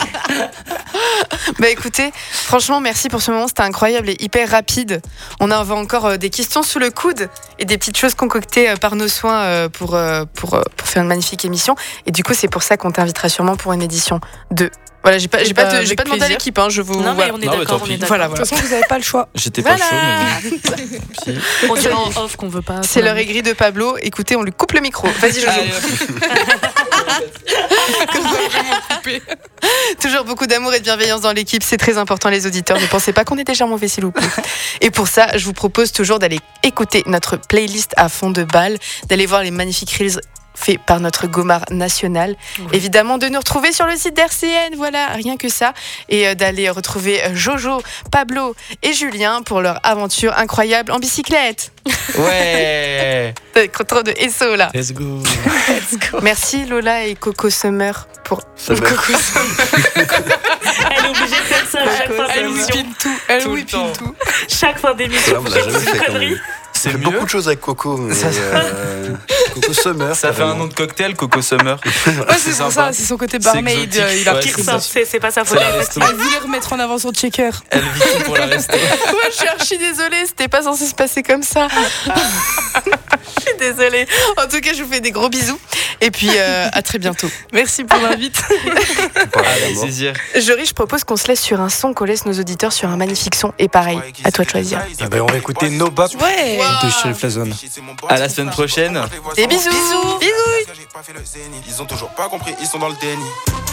Bah écoutez, franchement merci pour ce moment, c'était incroyable et hyper rapide. On a encore euh, des questions sous le coude et des petites choses concoctées euh, par nos soins euh, pour, euh, pour, euh, pour faire une magnifique émission. Et du coup c'est pour ça qu'on t'invitera sûrement pour une édition deux. Voilà, j'ai pas, j'ai bah, pas, te, j'ai pas demandé à l'équipe, hein, je vous... Non mais on est non, d'accord, mais on est d'accord. Voilà, voilà. De toute façon vous avez pas le choix. J'étais voilà. pas chaud mais... On dirait en off qu'on veut pas... C'est l'heure aigrie de Pablo, écoutez on lui coupe le micro. Vas-y Jojo. Toujours beaucoup d'amour et de bienveillance dans l'équipe, c'est très important les auditeurs, ne pensez pas qu'on est déjà mauvais s'il vous plaît. Et pour ça, je vous propose toujours d'aller écouter notre playlist à fond de balle, d'aller voir les magnifiques reels faits par notre Gomard national, oui. Évidemment de nous retrouver sur le site d'R C N, voilà, rien que ça, et euh, d'aller retrouver Jojo, Pablo et Julien pour leur aventure incroyable en bicyclette. Ouais. Trop de S O là. Let's go. Let's go. Merci Lola et Coco Summer pour Summer. Coco Summer. Elle est obligée de faire ça à chaque fin Elle d'émission. whippine tout, elle Tout le whippine temps. tout. Chaque fin d'émission. Là, on l'a jamais fait quand même. C'est fait mieux. beaucoup de choses avec Coco, mais Ça- euh, Coco Summer. Ça fait un nom de cocktail, Coco Summer. Ouais, c'est pour ça, c'est son côté barmaid. exotique. euh, il a Ouais, Qui c'est ressort, ça. c'est, c'est pas sa C'est faute. la resto. Elle voulait remettre en avant son checker. Elle vit tout pour la rester. Ouais, je suis archi désolée, c'était pas censé se passer comme ça. Je suis désolée. En tout cas, je vous fais des gros bisous. Et puis, euh, à très bientôt. Merci pour l'invite. Avec plaisir. Jory, je propose qu'on se laisse sur un son, qu'on laisse nos auditeurs sur un magnifique son. Et pareil, à toi de choisir. Ah ben, on va écouter No Bop Ouais. de Sheriff Lazone. À la semaine prochaine. Des bisous. Bisous. Ils ont toujours pas compris, ils sont dans le déni.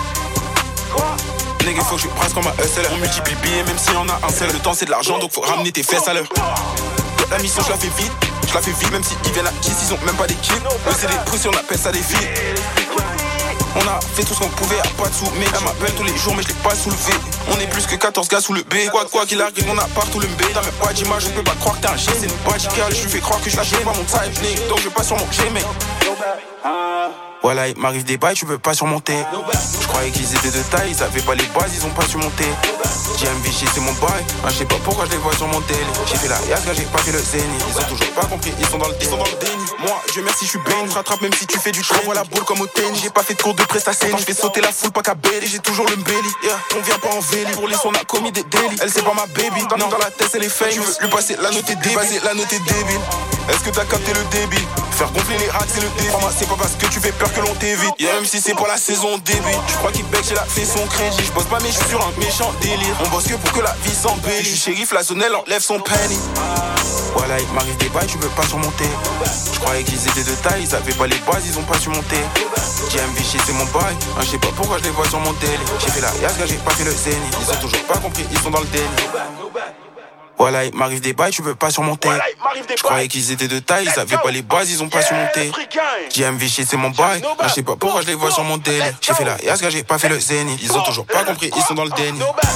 Nigga, faut que je brasse comme un hustler. On multiplie billets, même si on a un seul. Le temps c'est de l'argent, donc faut ramener tes fesses à l'heure. La mission, je la fais vite, je la fais vite, même si ils viennent à dix, ils ont même pas des kits. Eux, c'est des pousses, on appelle ça des filles. On a fait tout ce qu'on pouvait, à pas de sous. Mais elle m'appelle tous les jours, mais je l'ai pas soulevé. On est plus que quatorze gars sous le B. Quoi quoi qu'il arrive, on a partout le B. T'as même pas d'image, je peux pas croire que t'es un G. C'est une badicale, je lui fais croire que je lâche pas mon type, nigga. Donc je vais pas sur mon G, mec. Voilà, il m'arrive des bails, tu peux pas surmonter. Je croyais qu'ils étaient de taille, ils avaient pas les bases, ils ont pas surmonté. J M V, c'est mon bail, ah, je sais pas pourquoi je les vois sur mon télé. J'ai fait la yaska, j'ai pas fait le zénith. Ils ont toujours pas compris, ils sont dans le déni. Moi, Dieu merci, je suis béni. Je rattrape même si tu fais du train. Voilà la boule comme au tennis. J'ai pas fait de cours de prestation. Quand je fais sauter la foule, pas qu'à belly. J'ai toujours le belly. Yeah. On vient pas en véli. Pour les sons, on a commis des délits. Elle c'est pas ma baby. Non, dans la tête, elle est fake. Je veux lui passer la note est débile. Passer la note est débile. Est-ce que t'as capté le débile? Faire gonfler les rats, c'est le défi. C'est pas parce que tu fais peur que l'on t'évite. Yeah, même si c'est pour la saison début. Je crois qu'il bec, j'ai la fait son crédit. Je bosse pas, mais je suis sur un méchant délire. On bosse que pour que la vie s'embellit. Je suis shérif, la zone, elle enlève son penny. Voilà, il m'arrive des bails, tu peux pas surmonter. Je croyais qu'ils étaient de taille, ils avaient pas les bases, ils ont pas surmonté. J M V, c'est mon bail, ah, je sais pas pourquoi je les vois sur mon télé. J'ai fait la yaska, j'ai pas fait le zénith. Ils ont toujours pas compris, ils sont dans le déni. Voilà, il m'arrive des bails, tu peux pas surmonter. Je croyais qu'ils étaient de taille, ils avaient pas les bases, ils ont pas su monter. J M V shit, c'est mon bail. Moi, je sais pas pourquoi je les vois sur mon délai. J'ai fait la Yaska, j'ai pas fait le zénith. Ils ont toujours pas compris, ils sont dans le déni.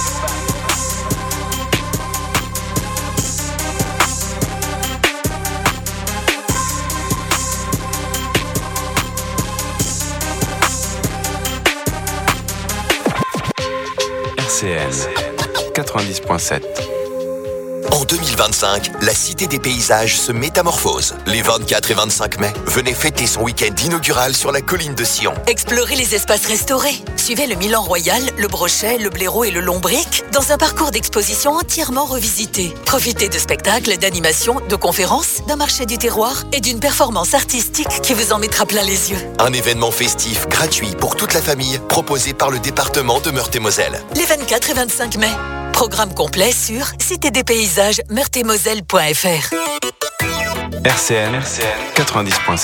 R C N quatre-vingt-dix point sept. En deux mille vingt-cinq, la Cité des Paysages se métamorphose. Les vingt-quatre et vingt-cinq mai, venez fêter son week-end inaugural sur la colline de Sion. Explorez les espaces restaurés. Suivez le Milan Royal, le Brochet, le Blaireau et le Lombric dans un parcours d'exposition entièrement revisité. Profitez de spectacles, d'animations, de conférences, d'un marché du terroir et d'une performance artistique qui vous en mettra plein les yeux. Un événement festif gratuit pour toute la famille proposé par le département de Meurthe-et-Moselle. Les vingt-quatre et vingt-cinq mai. Programme complet sur cité des paysages meurthe et moselle point f r. R C N quatre-vingt-dix point sept.